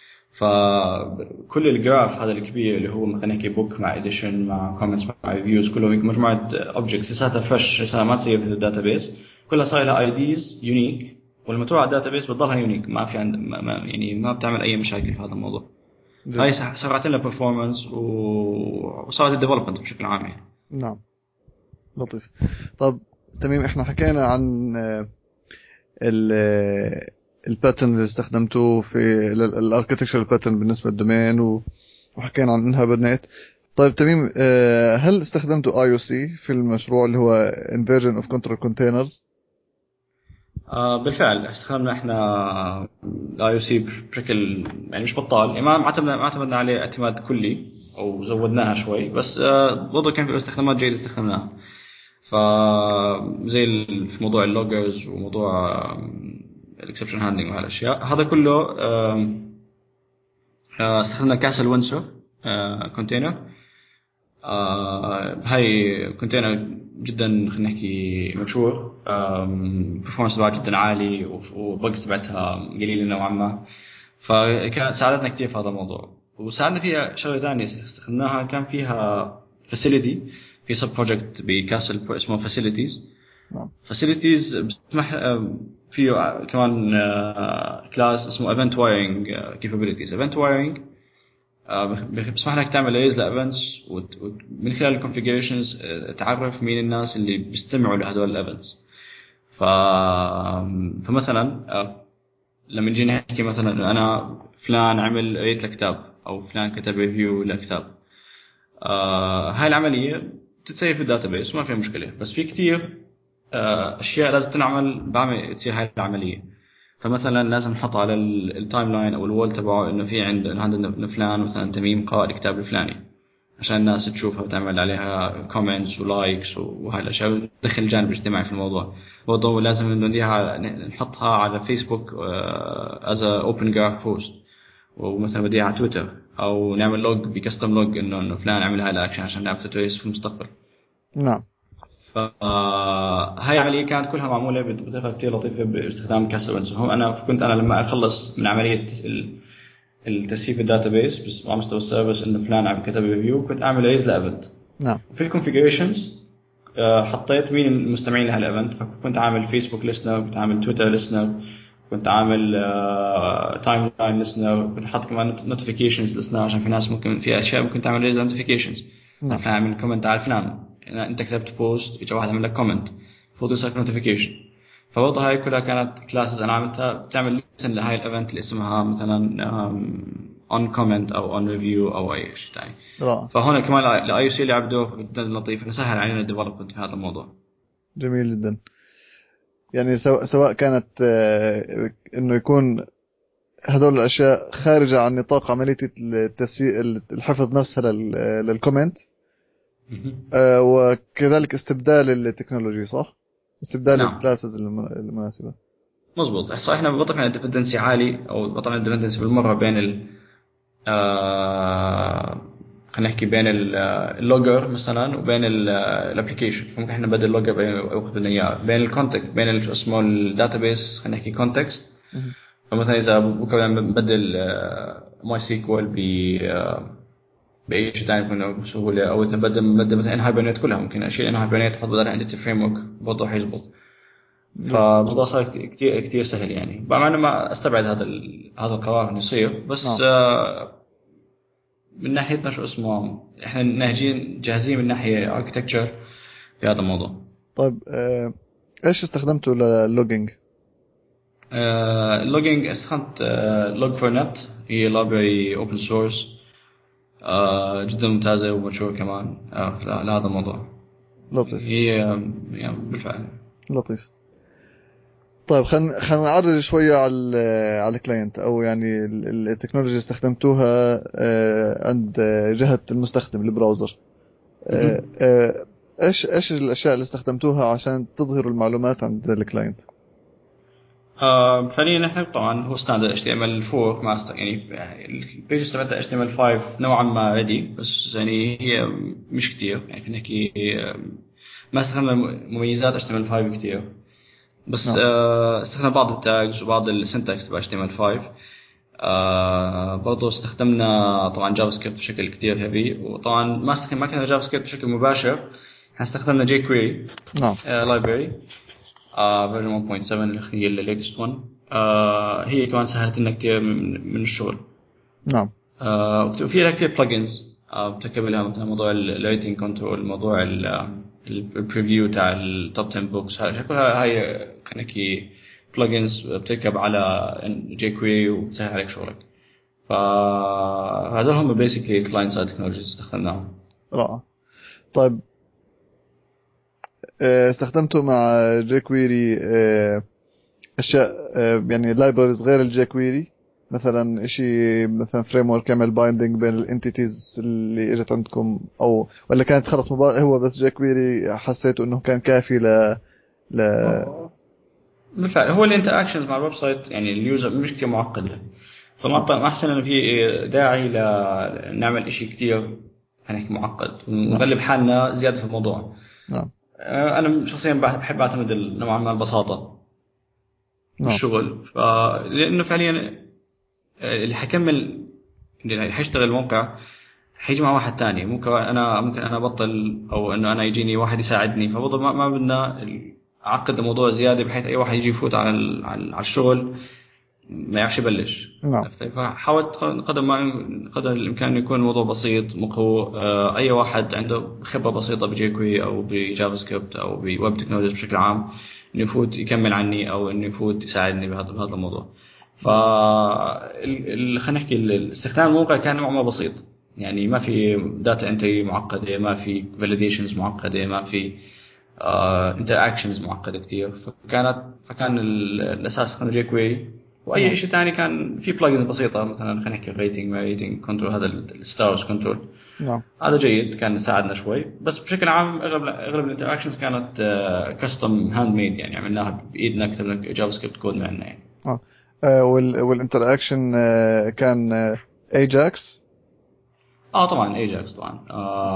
فكل الجراف هذا الكبير اللي هو مثلا نحكي بوك مع اديشن مع كومنتس مع ريفيوز كله هيك مجموعه اوبجكتس لساتها فريش، لساتها ما تسيب في الداتابيس، كلها صار لها اي ديز يونيك، ولما تروح على الداتابيس بتضلها يونيك، ما في يعني ما بتعمل اي مشاكل في هذا الموضوع. هاي جميل. سرعت لنا performance وصارت الديفلوبمنت بشكل عام يعني. نعم. لطيف. طب تميم، احنا حكينا عن ال الباترن اللي استخدمته في الاركتكتشر باترن بالنسبه للدومين، وحكينا عن انها برنت. طيب تميم، هل استخدمتوا اي او سي في المشروع اللي هو inversion of control containers؟ بالفعل استخدمنا احنا الاي او سي بشكل يعني مش بطال، يعني ما اعتمدنا عليه اعتماد كلي او زودناها شوي، بس برضه كان في استخدامات جيدة استخدمناها. فزي في موضوع اللوجرز وموضوع الاكسبشن هاندلنج وهالاشياء هذا كله. استخدمنا كاسل وينسور كونتينر. هاي كونتينر جدا خلينا نحكي مشهور، performance تبعها جدا عالي وبجز تبعتها قليلة نوعا ما، فكانت ساعدتنا كثير في هذا الموضوع. وساعدنا فيها شغله ثانيه استخدمناها، كان فيها فاسيلتي في سب بروجكت بكاسل اسمه فاسيلتيز. نعم. فاسيلتيز بتسمح فيه كمان كلاس اسمه ايفنت وايرنج كابابيلتيز. ايفنت وايرنج بيسمح لك تعمل ريز لايفنتس، ومن خلال الكونفيجريشنز تعرف مين الناس اللي بيستمعوا لهدول الايفنتس. ف... فمثلا لما نجي نحكي مثلا إنه انا فلان عمل ريت لكتاب او فلان كتب ريفيو لكتاب، هاي العمليه بتتسيب في الداتابيس وما فيها مشكله. بس في كتير اشياء لازم تنعمل بعمل تصير هاي العمليه. فمثلا لازم نحط على التايم لاين او الوول تبعه انه في عندنا فلان مثلا تميم قارئ الكتاب الفلاني، عشان الناس تشوفها وتعمل عليها كومنتس ولايكس وهاي الاشياء وتدخل الجانب الاجتماعي في الموضوع. برضه لازم نحطها على فيسبوك از اوبن جراف بوست، ومثلا بديها على تويتر، او نعمل لوج بكستم لوج انه فلان عمل هاي الاكشن عشان نعرف تتريس في المستقبل. نعم. هاي العمليه كانت كلها معموله بطريقه كثير لطيفه باستخدام كاسل. هم كنت انا لما اخلص من عمليه التسييف الداتابيس بس على مستوى السيرفيس انه فلان عم كتب ريفيو، كنت اعمل ريز لايفنت. نعم. في الكونفيجريشنز حطيت مين المستمعين لهالايفنت، فكنت عامل فيسبوك ليسنر، كنت عامل تويتر ليسنر، كنت عامل تايم لاين ليسنر، كنت حاط كمان نوتيفيكيشنز ليسنر عشان في ناس ممكن في اشياء ممكن تعمل ريز نوتيفيكيشنز. نعم. فلان عمل كومنت على فلان، انت كتبت بوست اجى واحد عمل لك كومنت المفروض يوصلك نوتيفيكيشن. فبرضه هاي كلها كانت كلاسز انا عملتها بتعمل ليسن لهاي الايفنت اللي اسمها مثلا اون كومنت او اون ريفيو او اي شيء ثاني. رائع. فهون كمان الاي سي لعب دور جدا لطيف انه سهل علينا الديفلوبمنت في هذا الموضوع. جميل جدا. يعني سواء كانت انه يكون هذول الاشياء خارجه عن نطاق عمليه الحفظ نفسها للكومنت، وكذلك استبدال التكنولوجي، صح؟ استبدال نعم الكلاسز المناسبه. مزبوط. صحيح احنا وضعنا الديبندنسي عالي، او وضعنا الديبندنسي بالمره بين خلينا نحكي بين اللوجر مثلا وبين الابلكيشن. ممكن احنا نبدل اللوجر وقت بدنا اياه بين الكونتكست بين شو اسمه الداتابيس، خلينا نحكي كونتكست فمثلا اذا ممكن بدل ماي سيكوال باي شيء ثاني يكون بسهوله، او اذا بدل مثلا ان هايبرنيت كلها ممكن اشيل ان هايبرنيت احط بدلها انتيتي فريم ورك برضه حيزبط. فالموضوع صار كثير كثير سهل يعني. مع انه ما استبعد هذا القرار انه يصير، بس من ناحيتنا شو اسمه احنا ناهجين جاهزين من ناحيه اركتكتشر في هذا الموضوع. طيب ايش استخدمته للوجينج؟ اللوجينج استخدمت لوج فور نت، هي لايبرري اوبن سورس جدا ممتازه ومشهور كمان لهذا الموضوع. لطيف. هي يعني بالفعل. لطيف. طيب خلينا نعرج شوية على الكلاينت، او يعني التكنولوجيا اللي استخدمتوها عند جهة المستخدم البراوزر. ايش الاشياء اللي استخدمتوها عشان تظهروا المعلومات عند الكلاينت؟ فعليا نحن طبعا هو ستاندرد HTML4 مع يعني البيج تبعتها HTML5 نوعا ما ريدي، بس يعني هي مش كتير يعني فينا نحكي ما استخدمنا مميزات HTML5 كتير، بس نعم. استخدمنا بعض التاجز وبعض السنتكس تبع HTML5. برضو استخدمنا طبعا جافا سكريبت بشكل كتير هيفي، وطبعا ما كان جافا سكريبت بشكل مباشر، احنا استخدمنا جي كويري نعم. لايبرري فيرجن 1.7 اللي هي الليتست 1. هي كمان سهلت لنا كثير من الشغل. نعم. وفي لها كثير بلجنز بتركب لها، مثلا موضوع الريتنج كنترول، موضوع البريفيو تاع التوب 10 بوكس، كلها هاي خلينا نحكي بلجنز بتركب على جي كويري وبتسهل عليك شغلك. فهذول هم بيسكلي الكلاينت سايد تكنولوجيز استخدمناهم. رائع. طيب استخدمته مع jQuery اشياء يعني لايبرز غير الجيكويري، مثلا اشي مثلا فريم ورك يعمل بايندينج بين الانتيتيز اللي اجت عندكم، او ولا كانت خلص هو بس جيكويري حسيته انه كان كافي ل... بالفعل هو الانتراكشنز مع الويب سايت يعني اليوزر مش كثير معقد له، فما احسن انه في داعي لنعمل اشي كثير هنحكي معقد نعم. ونغلب حالنا زياده في الموضوع. نعم. انا شخصيا بحب اعتمد نوعا ما البساطه نعم. بالشغل، لانه فعليا اللي حيكمل اللي حيشتغل الموقع حيجي مع واحد تاني. ممكن انا ابطل، او انه انا يجيني واحد يساعدني، فبرضه ما بدنا اعقد الموضوع زياده بحيث اي واحد يجي يفوت على الشغل ما يعرفش يبلش. نعم. عرفت؟ فحاولت قدر الامكان انه يكون الموضوع بسيط مقهو. اي واحد عنده خبره بسيطه بجي كوي او بجافا سكريبت او بويب تكنولوجيز بشكل عام انه يفوت يكمل عني او انه يفوت يساعدني بهذا الموضوع. ف نعم. خلينا نحكي استخدام الموقع كان نوعا ما بسيط، يعني ما في داتا انتري معقده، ما في فاليديشنز معقده، ما في انتراكشنز معقده كثير. فكان الاساس كان جي كوي، نعم. واي شيء ثاني كان في بلجنز بسيطه، مثلا خلينا نحكي ريتنج ما ريتنج كنترول، هذا الستارز كنترول نعم. هذا جيد كان يساعدنا شوي. بس بشكل عام اغلب الانتراكشنز كانت كاستم هاند ميد، يعني عملناها بايدنا، كتبنا جافا سكريبت كود معنا يعني. والانتراكشن كان ايجاكس. طبعا ايجاكس طبعا.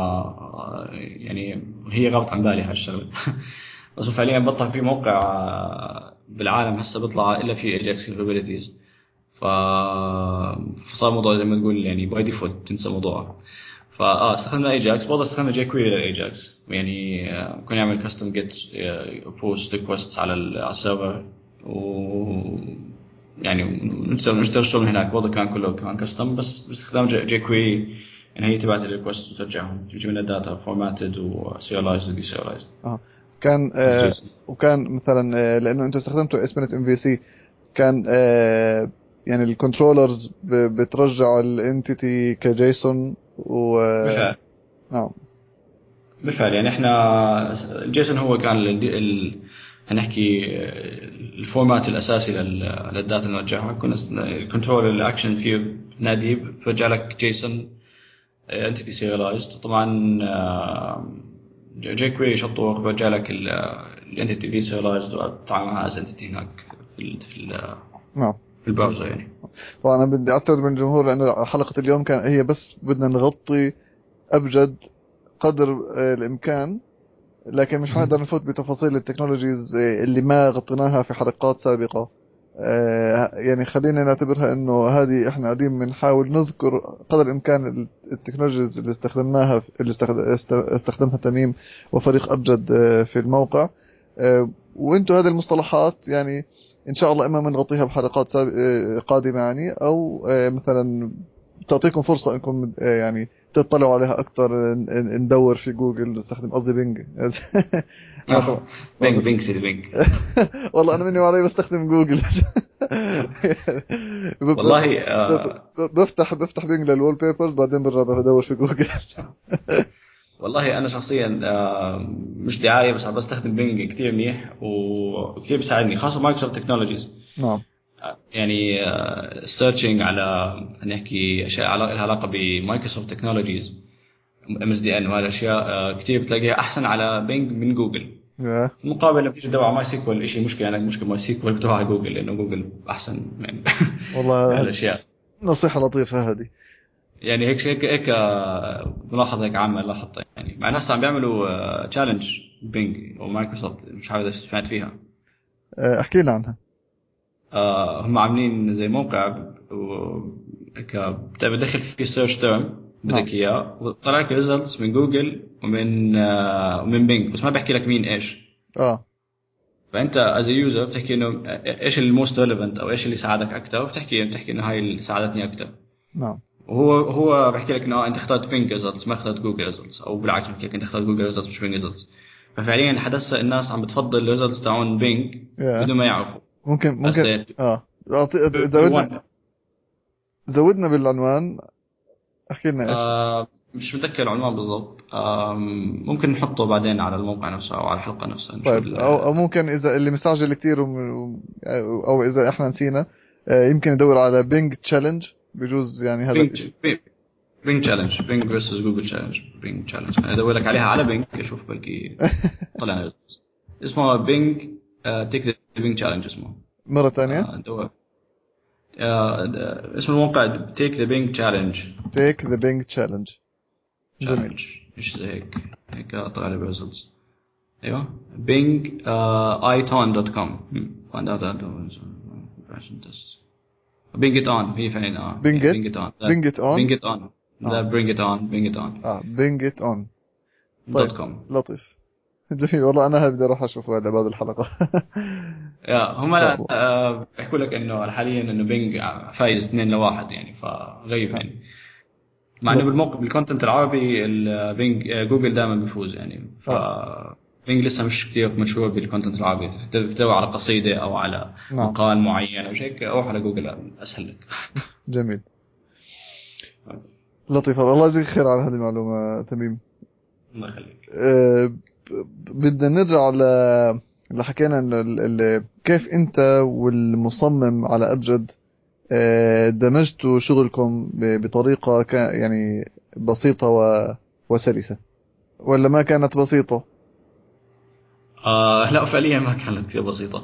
يعني هي غابت عن بالي هالشغله بس فعليا بطل في موقع بالعالم هسه بيطلع الا في ايجاكس كابابيلتيز. ف فصار موضوع زي ما تقول يعني باي ديفولت تنسى موضوع. استخدمنا ايجاكس، برضه استخدمنا جي كويري للايجاكس، يعني كنا نعمل كاستم جيت بوست ريكوست على السيرفر، و يعني نشتغل الشغل من هناك. برضه كان كله كمان كاستم، بس باستخدام جي كويري، يعني هي تبعت الريكوست وترجعهم، تجي من الداتا فورماتد وسيرلايزد ودي سيرلايزد. كان وكان مثلا لانه انتم استخدمتوا اسمنت ام في سي، كان يعني الكنترولرز بترجعوا الانتيتي كجيسون و بالفعل. نعم. بالفعل يعني احنا الجيسون هو كان هنحكي الفورمات الاساسي للداتا اللي نرجعها. كنا الكنترول الاكشن فيه نادي برجع لك جيسون انتيتي سيريلايزد. طبعا جي كويري شطور برجع لك الانتيتي دي سيريلايزد وتتعامل معها از انتيتي هناك نعم. في البراوزر يعني. طبعا انا بدي اعتذر من الجمهور لانه حلقة اليوم كان هي بس بدنا نغطي ابجد قدر الامكان، لكن مش حنقدر نفوت بتفاصيل التكنولوجيز اللي ما غطيناها في حلقات سابقة. يعني خلينا نعتبرها انه هذه احنا قاعدين بنحاول نذكر قدر الامكان التكنولوجيز اللي استخدمناها اللي استخدمها تميم وفريق ابجد في الموقع. وانتم هذه المصطلحات يعني ان شاء الله اما بنغطيها بحلقات قادمه يعني، او مثلا تعطيكم فرصه انكم يعني تطلعوا عليها اكثر، ندور في جوجل، نستخدم قصدي بينج. انا طبعا بينج سيدي بينج. والله انا مني وعلي بستخدم جوجل. والله بفتح بينج للوول بيبرز، بعدين برجع بدور في جوجل. والله انا شخصيا مش دعايه، بس عم بستخدم بينج كثير منيح وكثير بيساعدني، خاصه مايكروسوفت تكنولوجيز. نعم. يعني سيرشنج على نحكي اشياء لها علاقه بمايكروسوفت تكنولوجيز، ام اس دي ان وهالاشياء كثير بتلاقيها احسن على بينج من جوجل. مقابل لما تيجي تدور على ماي سيكوال شيء مشكله، عندك مشكله ماي سيكوال بتروح على جوجل لانه جوجل احسن يعني. والله هالاشياء نصيحه لطيفه هذه. يعني هيك ملاحظه هيك عامه لاحظتها، يعني مع ناس عم بيعملوا تشالنج بينج ومايكروسوفت، مش عارف اذا سمعت فيها. احكي لنا عنها. هم عاملين زي موقع هيك بتدخل فيه سيرش تيرم بدك اياه، وطلع لك ريزلتس من جوجل ومن بينج، بس ما بحكي لك مين ايش. فانت از يوزر بتحكي انه ايش الموست ريليفنت او ايش اللي ساعدك اكثر، بتحكي انه هاي اللي ساعدتني اكثر. نعم. وهو بحكي لك انه انت اخترت بينج ريزلتس ما اخترت جوجل ريزلتس، او بالعكس بحكي لك انت اخترت جوجل ريزلتس مش بينج ريزلتس. ففعليا حدث الناس عم بتفضل الريزلتس تاعون بينج بدون ما يعرفوا. ممكن زودنا بالعنوان، احكي لنا ايش. مش متذكر العنوان بالضبط. ممكن نحطه بعدين على الموقع نفسه او على الحلقه نفسها. طيب او ممكن اذا اللي مستعجل كتير او اذا احنا نسينا يمكن يدور على بينج تشالنج، بجوز يعني هذا الشيء. بينج تشالنج، بينج فيرسس جوجل تشالنج، بينج تشالنج. انا ادور لك عليها على بينج اشوف بلكي طلع اسمه بينج تيك ذا بينج تشالنج اسمه. مره ثانيه اسم الموقع تيك ذا بينج تشالنج. تيك ذا بينج تشالنج. جميل. مش هيك طلع لي ريزلتس. ايوه بينج iton.com. find out bring it on هي فعلا bring it on لا bring it on bring it on. طيب .com. لطيف جميل. والله انا بدي اروح اشوف هذا بعد الحلقه. هم بيحكوا لك انه حاليا انه بينج فايز 2-1 يعني، فغيب يعني. مع انه بالموقع بالكونتنت العربي البينج جوجل دائما بيفوز يعني. بينج لسه مش كثير مشهور بالكونتنت العربي، تدور على قصيده او على مقال معين او شيء روح على جوجل اسهل لك. جميل لطيف. الله يجزيك خير على هذه المعلومه تميم. الله يخليك. بدنا نرجع اللي حكينا انه كيف انت والمصمم على ابجد دمجتوا شغلكم بطريقه يعني بسيطه وسلسه، ولا ما كانت بسيطه؟ لا فعليا ما كانت كثير بسيطه.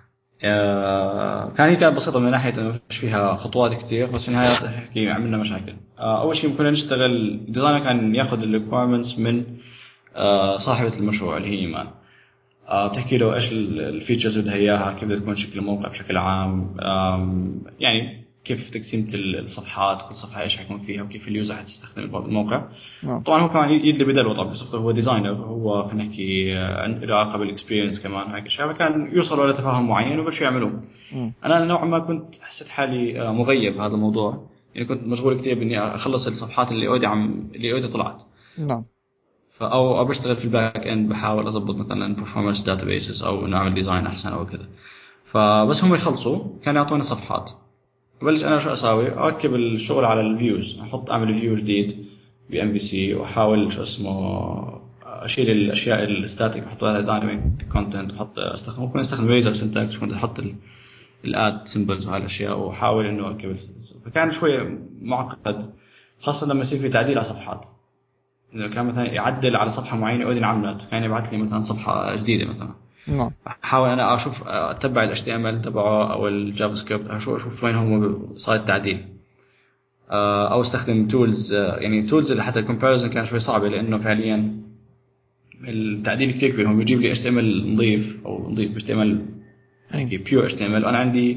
كانت بسيطة من ناحية إنه مش فيها خطوات كتير، بس في النهاية عملنا مشاكل. أول شيء كنا نشتغل ديزاينر كان ياخذ الريكويرمنتس من صاحبة المشروع اللي هي إيمان. بتحكي له إيش الفيتشرز اللي بدها إياها، كيف بدها تكون شكل الموقع بشكل عام، يعني كيف تقسيمة الصفحات، كل صفحة إيش حيكون فيها، وكيف اليوزر حتستخدم الموقع. طبعا هو كمان يدلي بدل وطبعا هو ديزاينر، هو خلينا نحكي له علاقة بالإكسبيرينس كمان هيك أشياء، فكان يوصلوا إلى تفاهم معين وبلشوا يعملوه. أنا نوعا ما كنت حسيت حالي مغيب بهذا الموضوع، يعني كنت مشغول كتير بإني أخلص الصفحات اللي أودي طلعت. نعم. أو بشتغل في الباك إند بحاول أضبط مثلا performance databases أو نعمل ديزاين أحسن أو كذا. فبس هم يخلصوا كان يعطوني صفحات، بلش أنا شو أسوي، أركب الشغل على الفيوز، أعمل فيو جديد بMVC وأحاول شو اسمه أشيل الأشياء الستاتيك وأحطها دايناميك كونتنت، ممكن أستخدم ريزر سنتاكس، ممكن أحط الاد سيمبلز وهاي الأشياء وأحاول إنه أركب. فكان شوية معقد، خاصة لما يصير في تعديل على صفحات. إذا كان مثلا يعدل على صفحة معينة أودي انعملت، كان يبعث لي مثلا صفحة جديدة مثلا. نعم. أحاول أنا أتبع ال HTML تبعه أو الجافا سكريبت، أشوف وين هو صار التعديل. أو استخدم تولز، يعني تولز اللي حتى الكومباريزن كان شوي صعبة، لأنه فعليا التعديل كتير كبير. هم بيجيب لي HTML نظيف أو نظيف HTML يعني pure HTML، وأنا عندي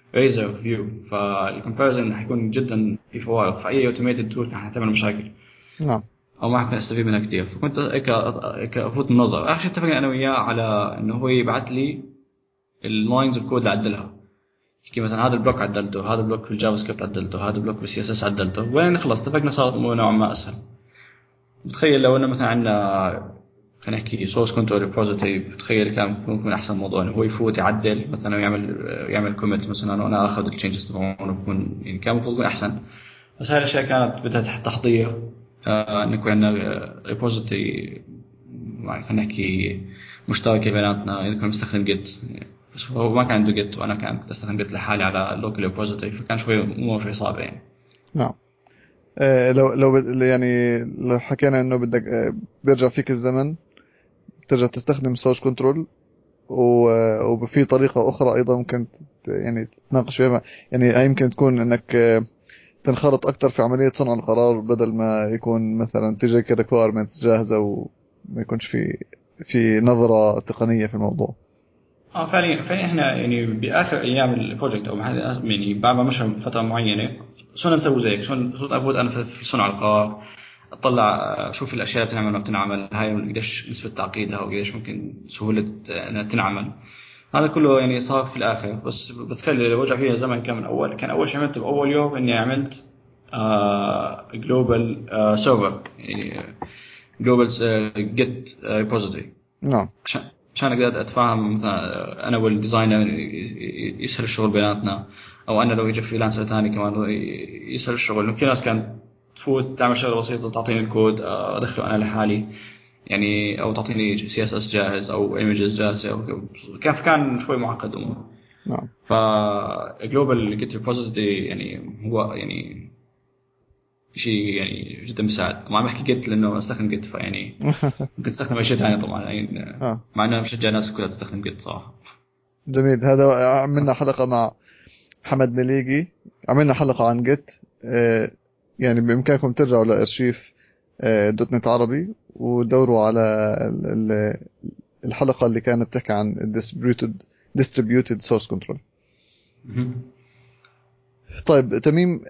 ريزر فيو، فالكومباريزن حيكون جدا في فوارق، فاي اوتوميتد تول كان حتعمل مشاكل نعم او ما حكون استفيد منها كثير. فكنت هيك افوت النظر. اخر شيء اتفقنا انا وياه على انه هو يبعث لي اللاينز اوف كود اللي عدلها، يحكي مثلا هذا البلوك عدلته، هذا البلوك في الجافا سكريبت عدلته، هذا البلوك في السي اس اس عدلته، وين خلص اتفقنا صارت الامور نوعا ما اسهل. بتخيل لو انه مثلا عندنا خلينا نحكي سورس كنترول ريبوزيتوري، بتخيل كان ممكن احسن موضوع انه هو يفوت يعدل مثلا ويعمل كوميت مثلا وانا اخذ التشينجز تبعونه، بكون يعني كان المفروض يكون احسن. بس هاي الاشياء كانت بدها تحضير، انه يكون عندنا ريبوزيتوري خلينا نحكي مشتركه بيناتنا، اذا كنا بنستخدم جيت. بس هو ما كان عنده جيت وانا كنت استخدم جيت لحالي على اللوكال ريبوزيتوري، فكان شوي امور شوي صعبه يعني. نعم. يعني لو حكينا انه بدك بيرجع فيك الزمن ترجع تستخدم سورس كنترول، وفي طريقة أخرى أيضا ممكن يعني تتناقش فيها، يعني هي يمكن تكون أنك تنخرط أكثر في عملية صنع القرار، بدل ما يكون مثلا تجيك requirements جاهزة وما يكونش في نظرة تقنية في الموضوع. فعليا احنا يعني باخر ايام البروجكت او يعني بعد ما مشى فتره معينه صرنا نسوي زيك، صرت افوت انا في صنع القرار، اطلع اشوف الاشياء اللي بتنعمل وما بتنعمل، هاي قديش نسبه تعقيدها وقديش ممكن سهوله انها تنعمل. هذا كله يعني صار في الاخر. بس بتخيل لو رجع فيها زمن كان من اول، كان اول شيء عملته باول يوم اني عملت جلوبال سيرفر، يعني جلوبال جيت ريبوزيتوري، نعم عشان اقدر اتفاهم مثلا انا والديزاينر يسهل الشغل بيناتنا، او انا لو يجي فريلانسر ثاني كمان يسهل الشغل. كثير ناس كانت تفوت تعمل شغله بسيطه تعطيني الكود ادخله انا لحالي يعني، او تعطيني سي اس اس جاهز او ايمجز جاهزه كان شوي معقد امور. نعم. فجلوبال جيت ريبوزيتوري يعني هو يعني شيء يعني جدا مساعد. طبعا بحكي جيت لانه استخدم جيت، فيعني ممكن تستخدم اي شيء ثاني طبعا يعني، آه. مع انه بشجع الناس كلها تستخدم جيت صراحه. جميل. هذا عملنا حلقة مع حمد مليجي، عملنا حلقة عن جيت. يعني بإمكانكم ترجعوا لأرشيف دوت نت عربي ودوروا على الحلقة اللي كانت تحكي عن distributed source control. مهم. طيب تميم،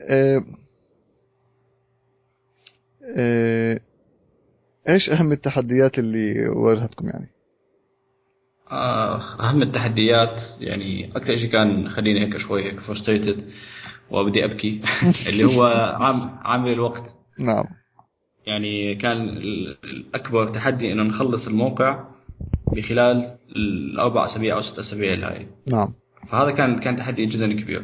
ايش اهم التحديات اللي واجهتكم يعني؟ أهم التحديات يعني أكثر شيء كان خليني هيك شوي هيك frustrated وبدي أبكي اللي هو عامل الوقت. نعم يعني كان الأكبر تحدي إنه نخلص الموقع بخلال الأربع أسابيع أو ست أسابيع الهاي. نعم فهذا كان تحدي جدا كبير.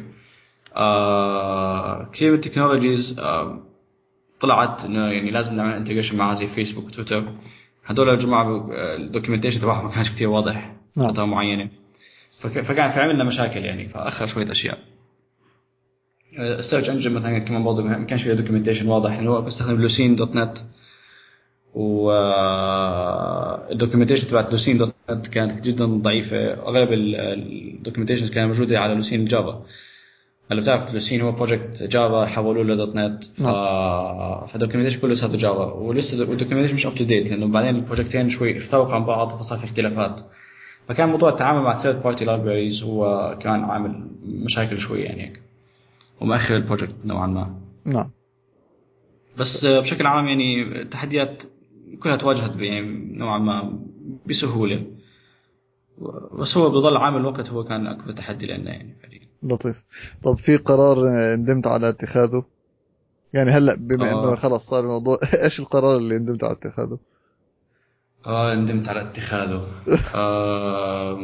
كثير من التكنولوجيز طلعت إنه يعني لازم نعمل انتجريشن معها زي فيسبوك وتويتر. هدول يا جماعة الدوكيومنتيشن تبعهم ما كانش كثير واضح نعم. فترة معينة، فكان في عملنا مشاكل يعني، فاخر شويه اشياء. السيرش انجن مثلا كمان برضه ما كانش فيها دوكيومنتيشن واضح، يعني هو بستخدم لوسين دوت نت، و الدوكيومنتيشن تبعت لوسين دوت نت كانت جدا ضعيفه. اغلب الدوكيومنتيشن كانت موجوده على لوسين الجافا. هلا بتعرف لوسين هو بروجكت جافا حولوه لدوت نت، نعم فالدوكيومنتيشن كله صار جافا، ولسه الدوكيومنتيشن مش اب تو ديت لانه بعدين البروجكتين شوي افترقوا عن بعض فصار في اختلافات. فكان موضوع التعامل مع ثيرد بارتي لايبريز هو كان عامل مشاكل شوي يعني هيك، ومؤخر البروجكت نوعا ما. نعم. بس بشكل عام يعني التحديات كلها تواجهت يعني نوعا ما بسهولة. بس هو بضل عامل الوقت هو كان أكبر تحدي لنا يعني فعليا. لطيف. طب في قرار ندمت على اتخاذه؟ يعني هلا بما انه آه خلص صار الموضوع ايش القرار اللي ندمت على اتخاذه؟ ندمت على اتخاذه. آه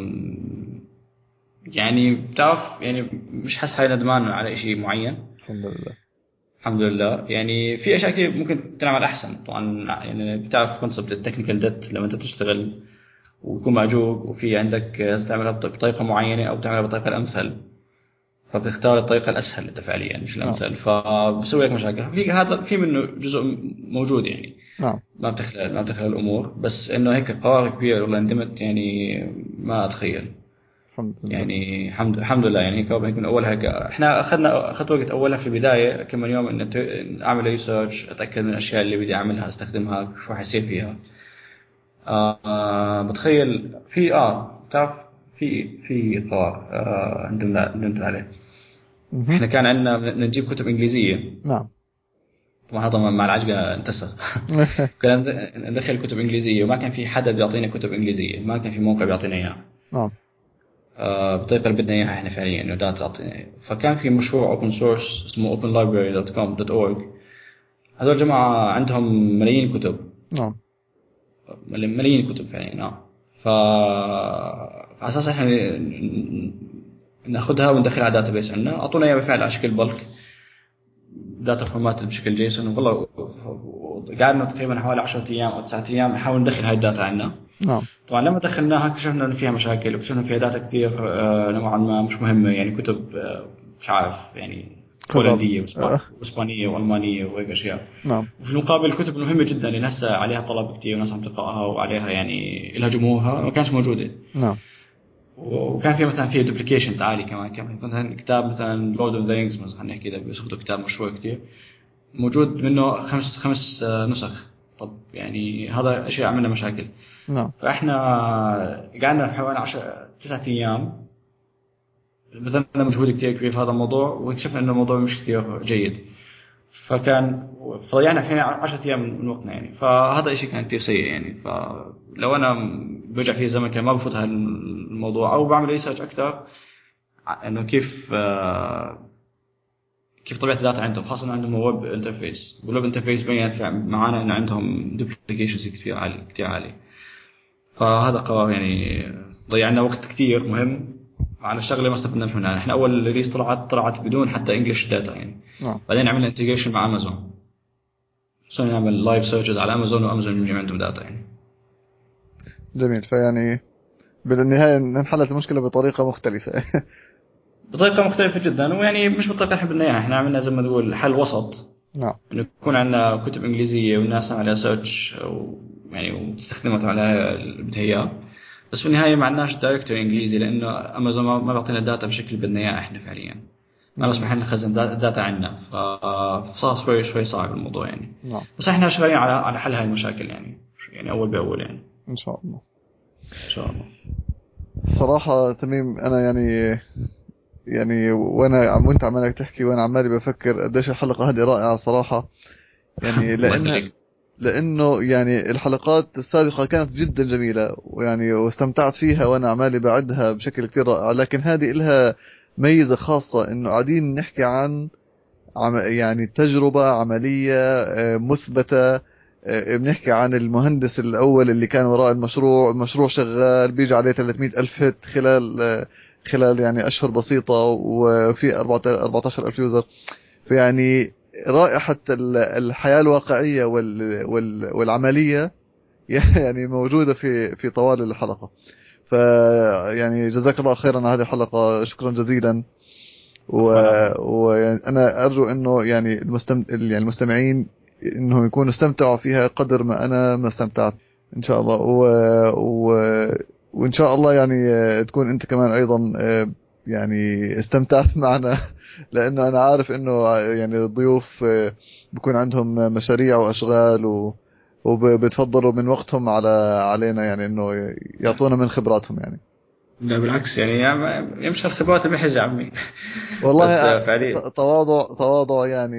يعني بتعرف يعني مش حاسس حالي ندمان على شيء معين. الحمد لله. الحمد لله. يعني في اشياء كثير ممكن تنعمل احسن طبعا. يعني بتعرف كونسبت التكنيكال ديت لما انت تشتغل ويكون معجوق وفي عندك تعملها بطريقه معينه او تعملها بالطريقه الامثل، فبتختار الطريقه الاسهل انت فعليا مش نعم الامثل، فبسوي لك مشاكل. في هذا في منه جزء موجود يعني، نعم ما بتخلى الامور. بس انه هيك قرار كبير والله ندمت يعني ما اتخيل. الحمد لله. يعني الحمد لله. يعني هيك من اولها هيك احنا اخذت وقت اولها في البدايه كم من يوم ان اعمل ريسيرش اتاكد من الاشياء اللي بدي اعملها استخدمها شو حيصير فيها. بتخيل في تعرف في قرار ندمت عليه. احنا كان عندنا نجيب كتب انجليزيه. نعم. طبعا هذا مع العجقه انتسى. كنا ندخل كتب انجليزيه وما كان في حدا بيعطينا كتب انجليزيه، ما كان في موقع بيعطينا اياها. نعم. بالطريقه اللي بدنا اياها احنا فعليا، انه داتا تعطينا. فكان في مشروع اوبن سورس اسمه openlibrary.com.org. هذول الجماعه عندهم ملايين كتب. نعم. ملايين كتب فعليا. نعم. على اساس احنا ناخذها وندخلها على داتا بيس عندنا، اعطونا اياها بالفعل على شكل بلك داتا فورمات بشكل جيسون. والله قعدنا تقريبا حوالي 10 ايام او 9 ايام نحاول ندخل هاي الداتا عندنا. نعم. طبعا لما دخلناها اكتشفنا انه فيها مشاكل، واكتشفنا فيها داتا كثير نوعا ما مش مهمه، يعني كتب مش عارف يعني خزر. هولنديه واسبانيه والمانيه وهيك اشياء. نعم. وفي المقابل الكتب المهمه جدا اللي هسه عليها طلب كثير وناس عم تقراها وعليها يعني لها جمهورها ما كانش موجوده. نعم. وكان في مثلا في دوبليكيشنز عالي كمان. كان مثلا كتاب مثلا لورد اوف ذا رينجز مثلا، خلينا نحكي، اذا بياخذوا كتاب مشهور كثير موجود منه خمس نسخ. طب يعني هذا شيء عملنا مشاكل. نعم. فاحنا قعدنا حوالي 9 ايام بذلنا مجهود كثير كبير في هذا الموضوع، واكتشفنا انه الموضوع مش كثير جيد. فضيعنا فينا 10 ايام من وقتنا يعني. فهذا الشيء كان كثير سيء يعني. فلو انا برجع فيه الزمن كان ما بفوت هالموضوع، او بعمل ريسيرش اكثر انه كيف طبيعه الداتا عندهم، خاصه انه عندهم ويب انترفيس. والويب انترفيس بين معنا انه عندهم دوبليكيشنز كثير عالي. فهذا قرار يعني ضيعنا وقت كثير مهم على شغله ما استفدناش منها. احنا اول ريليز طلعت بدون حتى انجلش داتا يعني. نعم. بعدين عملنا انتجريشن مع امازون، صرنا نعمل لايف سيرشز على امازون، وامازون يجي عندهم داتا يعني. جميل. فيعني بالنهاية انحلت المشكلة بطريقة مختلفة. بطريقه مختلفه جدا، ويعني مش بالطريقه اللي بدنا اياها. احنا عملنا زي ما تقول حل وسط، نعم. انه يكون عندنا كتب انجليزيه والناس عليها سيرش يعني وتستخدمها عليها اللي بدها اياه. بس في النهايه ما عندناش دايركتوري انجليزي، لانه امازون ما بيعطينا الداتا بشكل بدنا اياه احنا فعليا. ما جميل. بسمح لنا نخزن داتا عندنا. فصار شوي صعب الموضوع يعني. نعم. بس احنا شغالين على حل هاي المشاكل يعني اول باول يعني. إن شاء الله. ان شاء الله. الصراحة تميم، أنا يعني وأنت عمالك تحكي وأنا عمالي بفكر قديش الحلقة هذه رائعة صراحة. يعني الله يخليك. لأنه يعني الحلقات السابقة كانت جدا جميلة، ويعني واستمتعت فيها وأنا عمالي بعدها بشكل كتير رائع. لكن هذه إلها ميزة خاصة، إنه قاعدين نحكي عن يعني تجربة عملية مثبتة. بنحكي عن المهندس الأول اللي كان وراء المشروع شغال بيجي عليه 300 ألف هيت خلال يعني أشهر بسيطة، وفي 14 ألف يوزر. فيعني رائحة الحياة الواقعية والعملية يعني موجودة في طوال الحلقة. فيعني جزاك الله خيرا على هذه الحلقة، شكرا جزيلا. وأنا أرجو إنه يعني المستمعين إنهم يكونوا استمتعوا فيها قدر ما أنا ما استمتعت إن شاء الله. و... وإن شاء الله يعني تكون أنت كمان أيضا يعني استمتعت معنا. لأنه أنا عارف إنه يعني الضيوف بيكون عندهم مشاريع وأشغال، وبتفضلوا من وقتهم علينا، يعني إنه يعطونا من خبراتهم يعني. لا بالعكس يعني يمشي الخبرات بحز يا عمي. بس والله فعليا تواضع يعني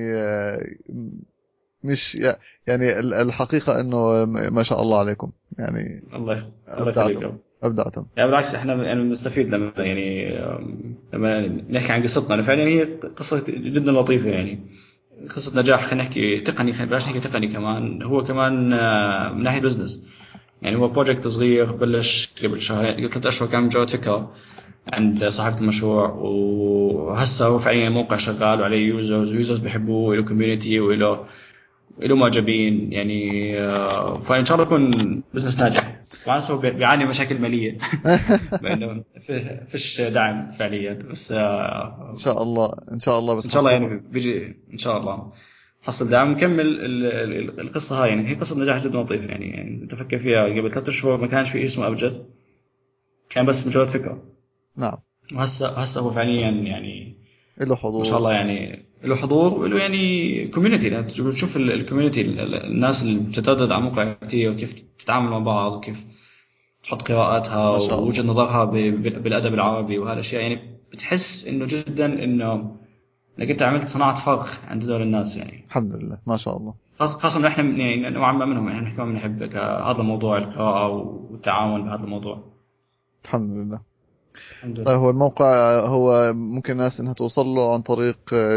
مش يعني الحقيقة إنه ما شاء الله عليكم يعني. الله يخليك. أبدعتم. يعني بالعكس احنا يعني بنستفيد لما يعني لما نحكي عن قصتنا. فعلا هي قصة جدا لطيفة يعني. قصة نجاح، خلينا نحكي تقني، خلينا بلاش نحكي تقني كمان. هو كمان من ناحية بزنس يعني. هو بروجكت صغير بلش قبل شهرين، قبل 3 أشهر، كان مجرد فكرة عند صاحبة المشروع. وهسه هو فعليا موقع شغال وعليه يوزرز بيحبوه، وله كوميونتي، وله معجبين يعني. فإن شاء الله يكون بزنس ناجح. طبعا هو بيعاني مشاكل مالية لأنه فيش دعم فعليا. بس إن شاء الله إن شاء الله بس إن شاء الله بتحصلوا. يعني بيجي إن شاء الله حصل دعم نكمل القصة هاي يعني. هي قصة نجاح جدا لطيفة يعني. تفكر فيها قبل 3 شهور ما كانش في شيء اسمه أبجد، كان بس مجرد فكرة. نعم. وهسه هو فعليا يعني له ما شاء حضور. الله يعني. له حضور وله يعني كوميونتي. يعني تشوف الكوميونتي، الناس اللي بتتردد على موقع كتير، وكيف تتعامل مع بعض، وكيف تحط قراءاتها ما شاء ووجهة الله. نظرها بالأدب العربي وهالأشياء يعني. بتحس إنه جدا إنه انك انت عملت صناعه فرق عند هذول الناس يعني. الحمد لله ما شاء الله. خاصة إن إحنا يعني نوعا ما منهم، يعني إحنا كمان بنحب هذا الموضوع، القراءة والتعاون بهذا الموضوع. الحمد لله. الحمد طيب لله. هو الموقع هو ممكن الناس انها توصل له عن طريق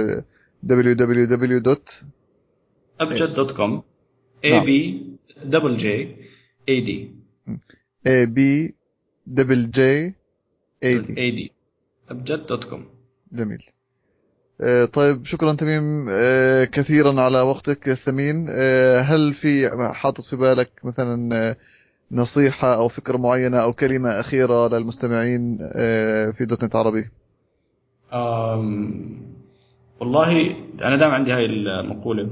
www. abjad.com. A نعم. B double J A D. ABJJAD. A D. abjad.com. جميل. طيب شكرا تميم كثيرا على وقتك الثمين. هل في حاطط في بالك مثلا نصيحة أو فكرة معينة أو كلمة أخيرة للمستمعين في دوت نت عربي؟ والله أنا دائما عندي هاي المقولة.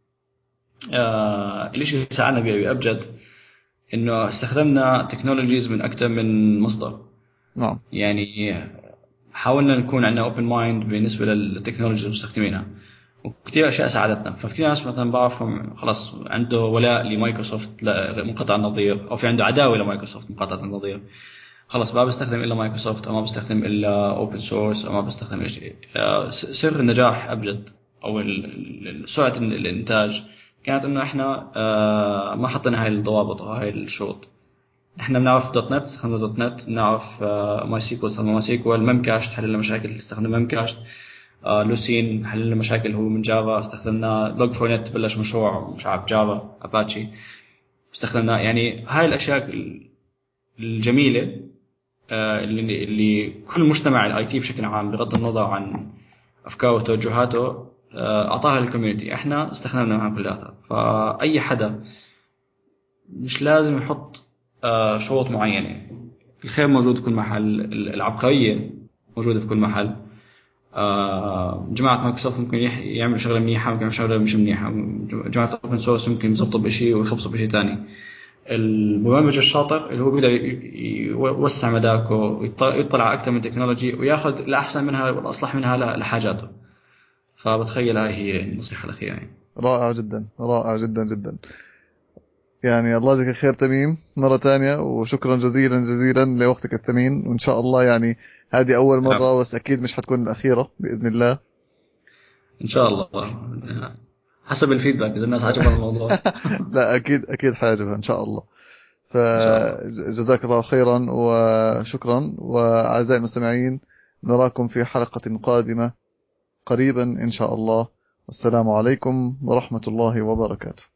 الإشي اللي ساعدنا بأبجد إنه استخدمنا تكنولوجيز من أكثر من مصدر. نعم. يعني حاولنا نكون عندنا اوبن مايند بالنسبه للتكنولوجيا اللي مستخدمينها، وكثير اشياء ساعدتنا. فكثير ناس مثلا بعرفهم خلاص عنده ولاء لمايكروسوفت منقطع النظير، او في عنده عداوه لمايكروسوفت منقطع النظير. خلاص ما بستخدم الا مايكروسوفت، او ما بستخدم الا اوبن سورس، او ما بستخدم شيء. سر النجاح ابجد، او سرعه الانتاج، كانت انه احنا ما حطينا هاي الضوابط وهاي الشروط. احنا بنعرف دوت نت، استخدمنا دوت نت. بنعرف ماي سيكوال، استخدمنا ماي سيكوال. ممكاشت حل لنا مشاكل، استخدمنا ممكاشت. لوسين حل لنا مشاكل هو من جافا، استخدمنا لوج فور نت بلش مشروع مش عارف جافا اباتشي، استخدمنا. يعني هاي الاشياء الجميله اللي كل مجتمع الاي تي بشكل عام بغض النظر عن افكاره وتوجهاته اعطاها للكوميونتي. احنا استخدمناها كلها. فاي حدا مش لازم يحط شروط معينة. الخير موجود في كل محل، العبقرية موجودة في كل محل. جماعة مايكروسوفت ممكن يعملوا شغلة منيحة، ممكن يعملوا شغلة مش منيحة. جماعة اوبن سورس ممكن يزبطوا بشيء ويخبصوا بشيء ثاني. المبرمج الشاطر اللي هو بيقدر يوسع مداركه ويطلع على أكثر من تكنولوجي وياخذ الأحسن منها والأصلح منها لحاجاته. فبتخيل هاي هي النصيحة الأخيرة يعني. رائع جدا، رائع جدا جدا. يعني الله يجزاك خير تميم مرة تانية، وشكرا جزيلا جزيلا لوقتك الثمين. وإن شاء الله يعني هذه أول مرة، بس أكيد مش حتكون الأخيرة بإذن الله. إن شاء الله. حسب الفيدباك إذا الناس عجبها الموضوع. لا أكيد أكيد حاجبها إن شاء الله. إن شاء الله. فجزاك الله خيرا وشكرا. وأعزائي المستمعين، نراكم في حلقة قادمة قريبا إن شاء الله. والسلام عليكم ورحمة الله وبركاته.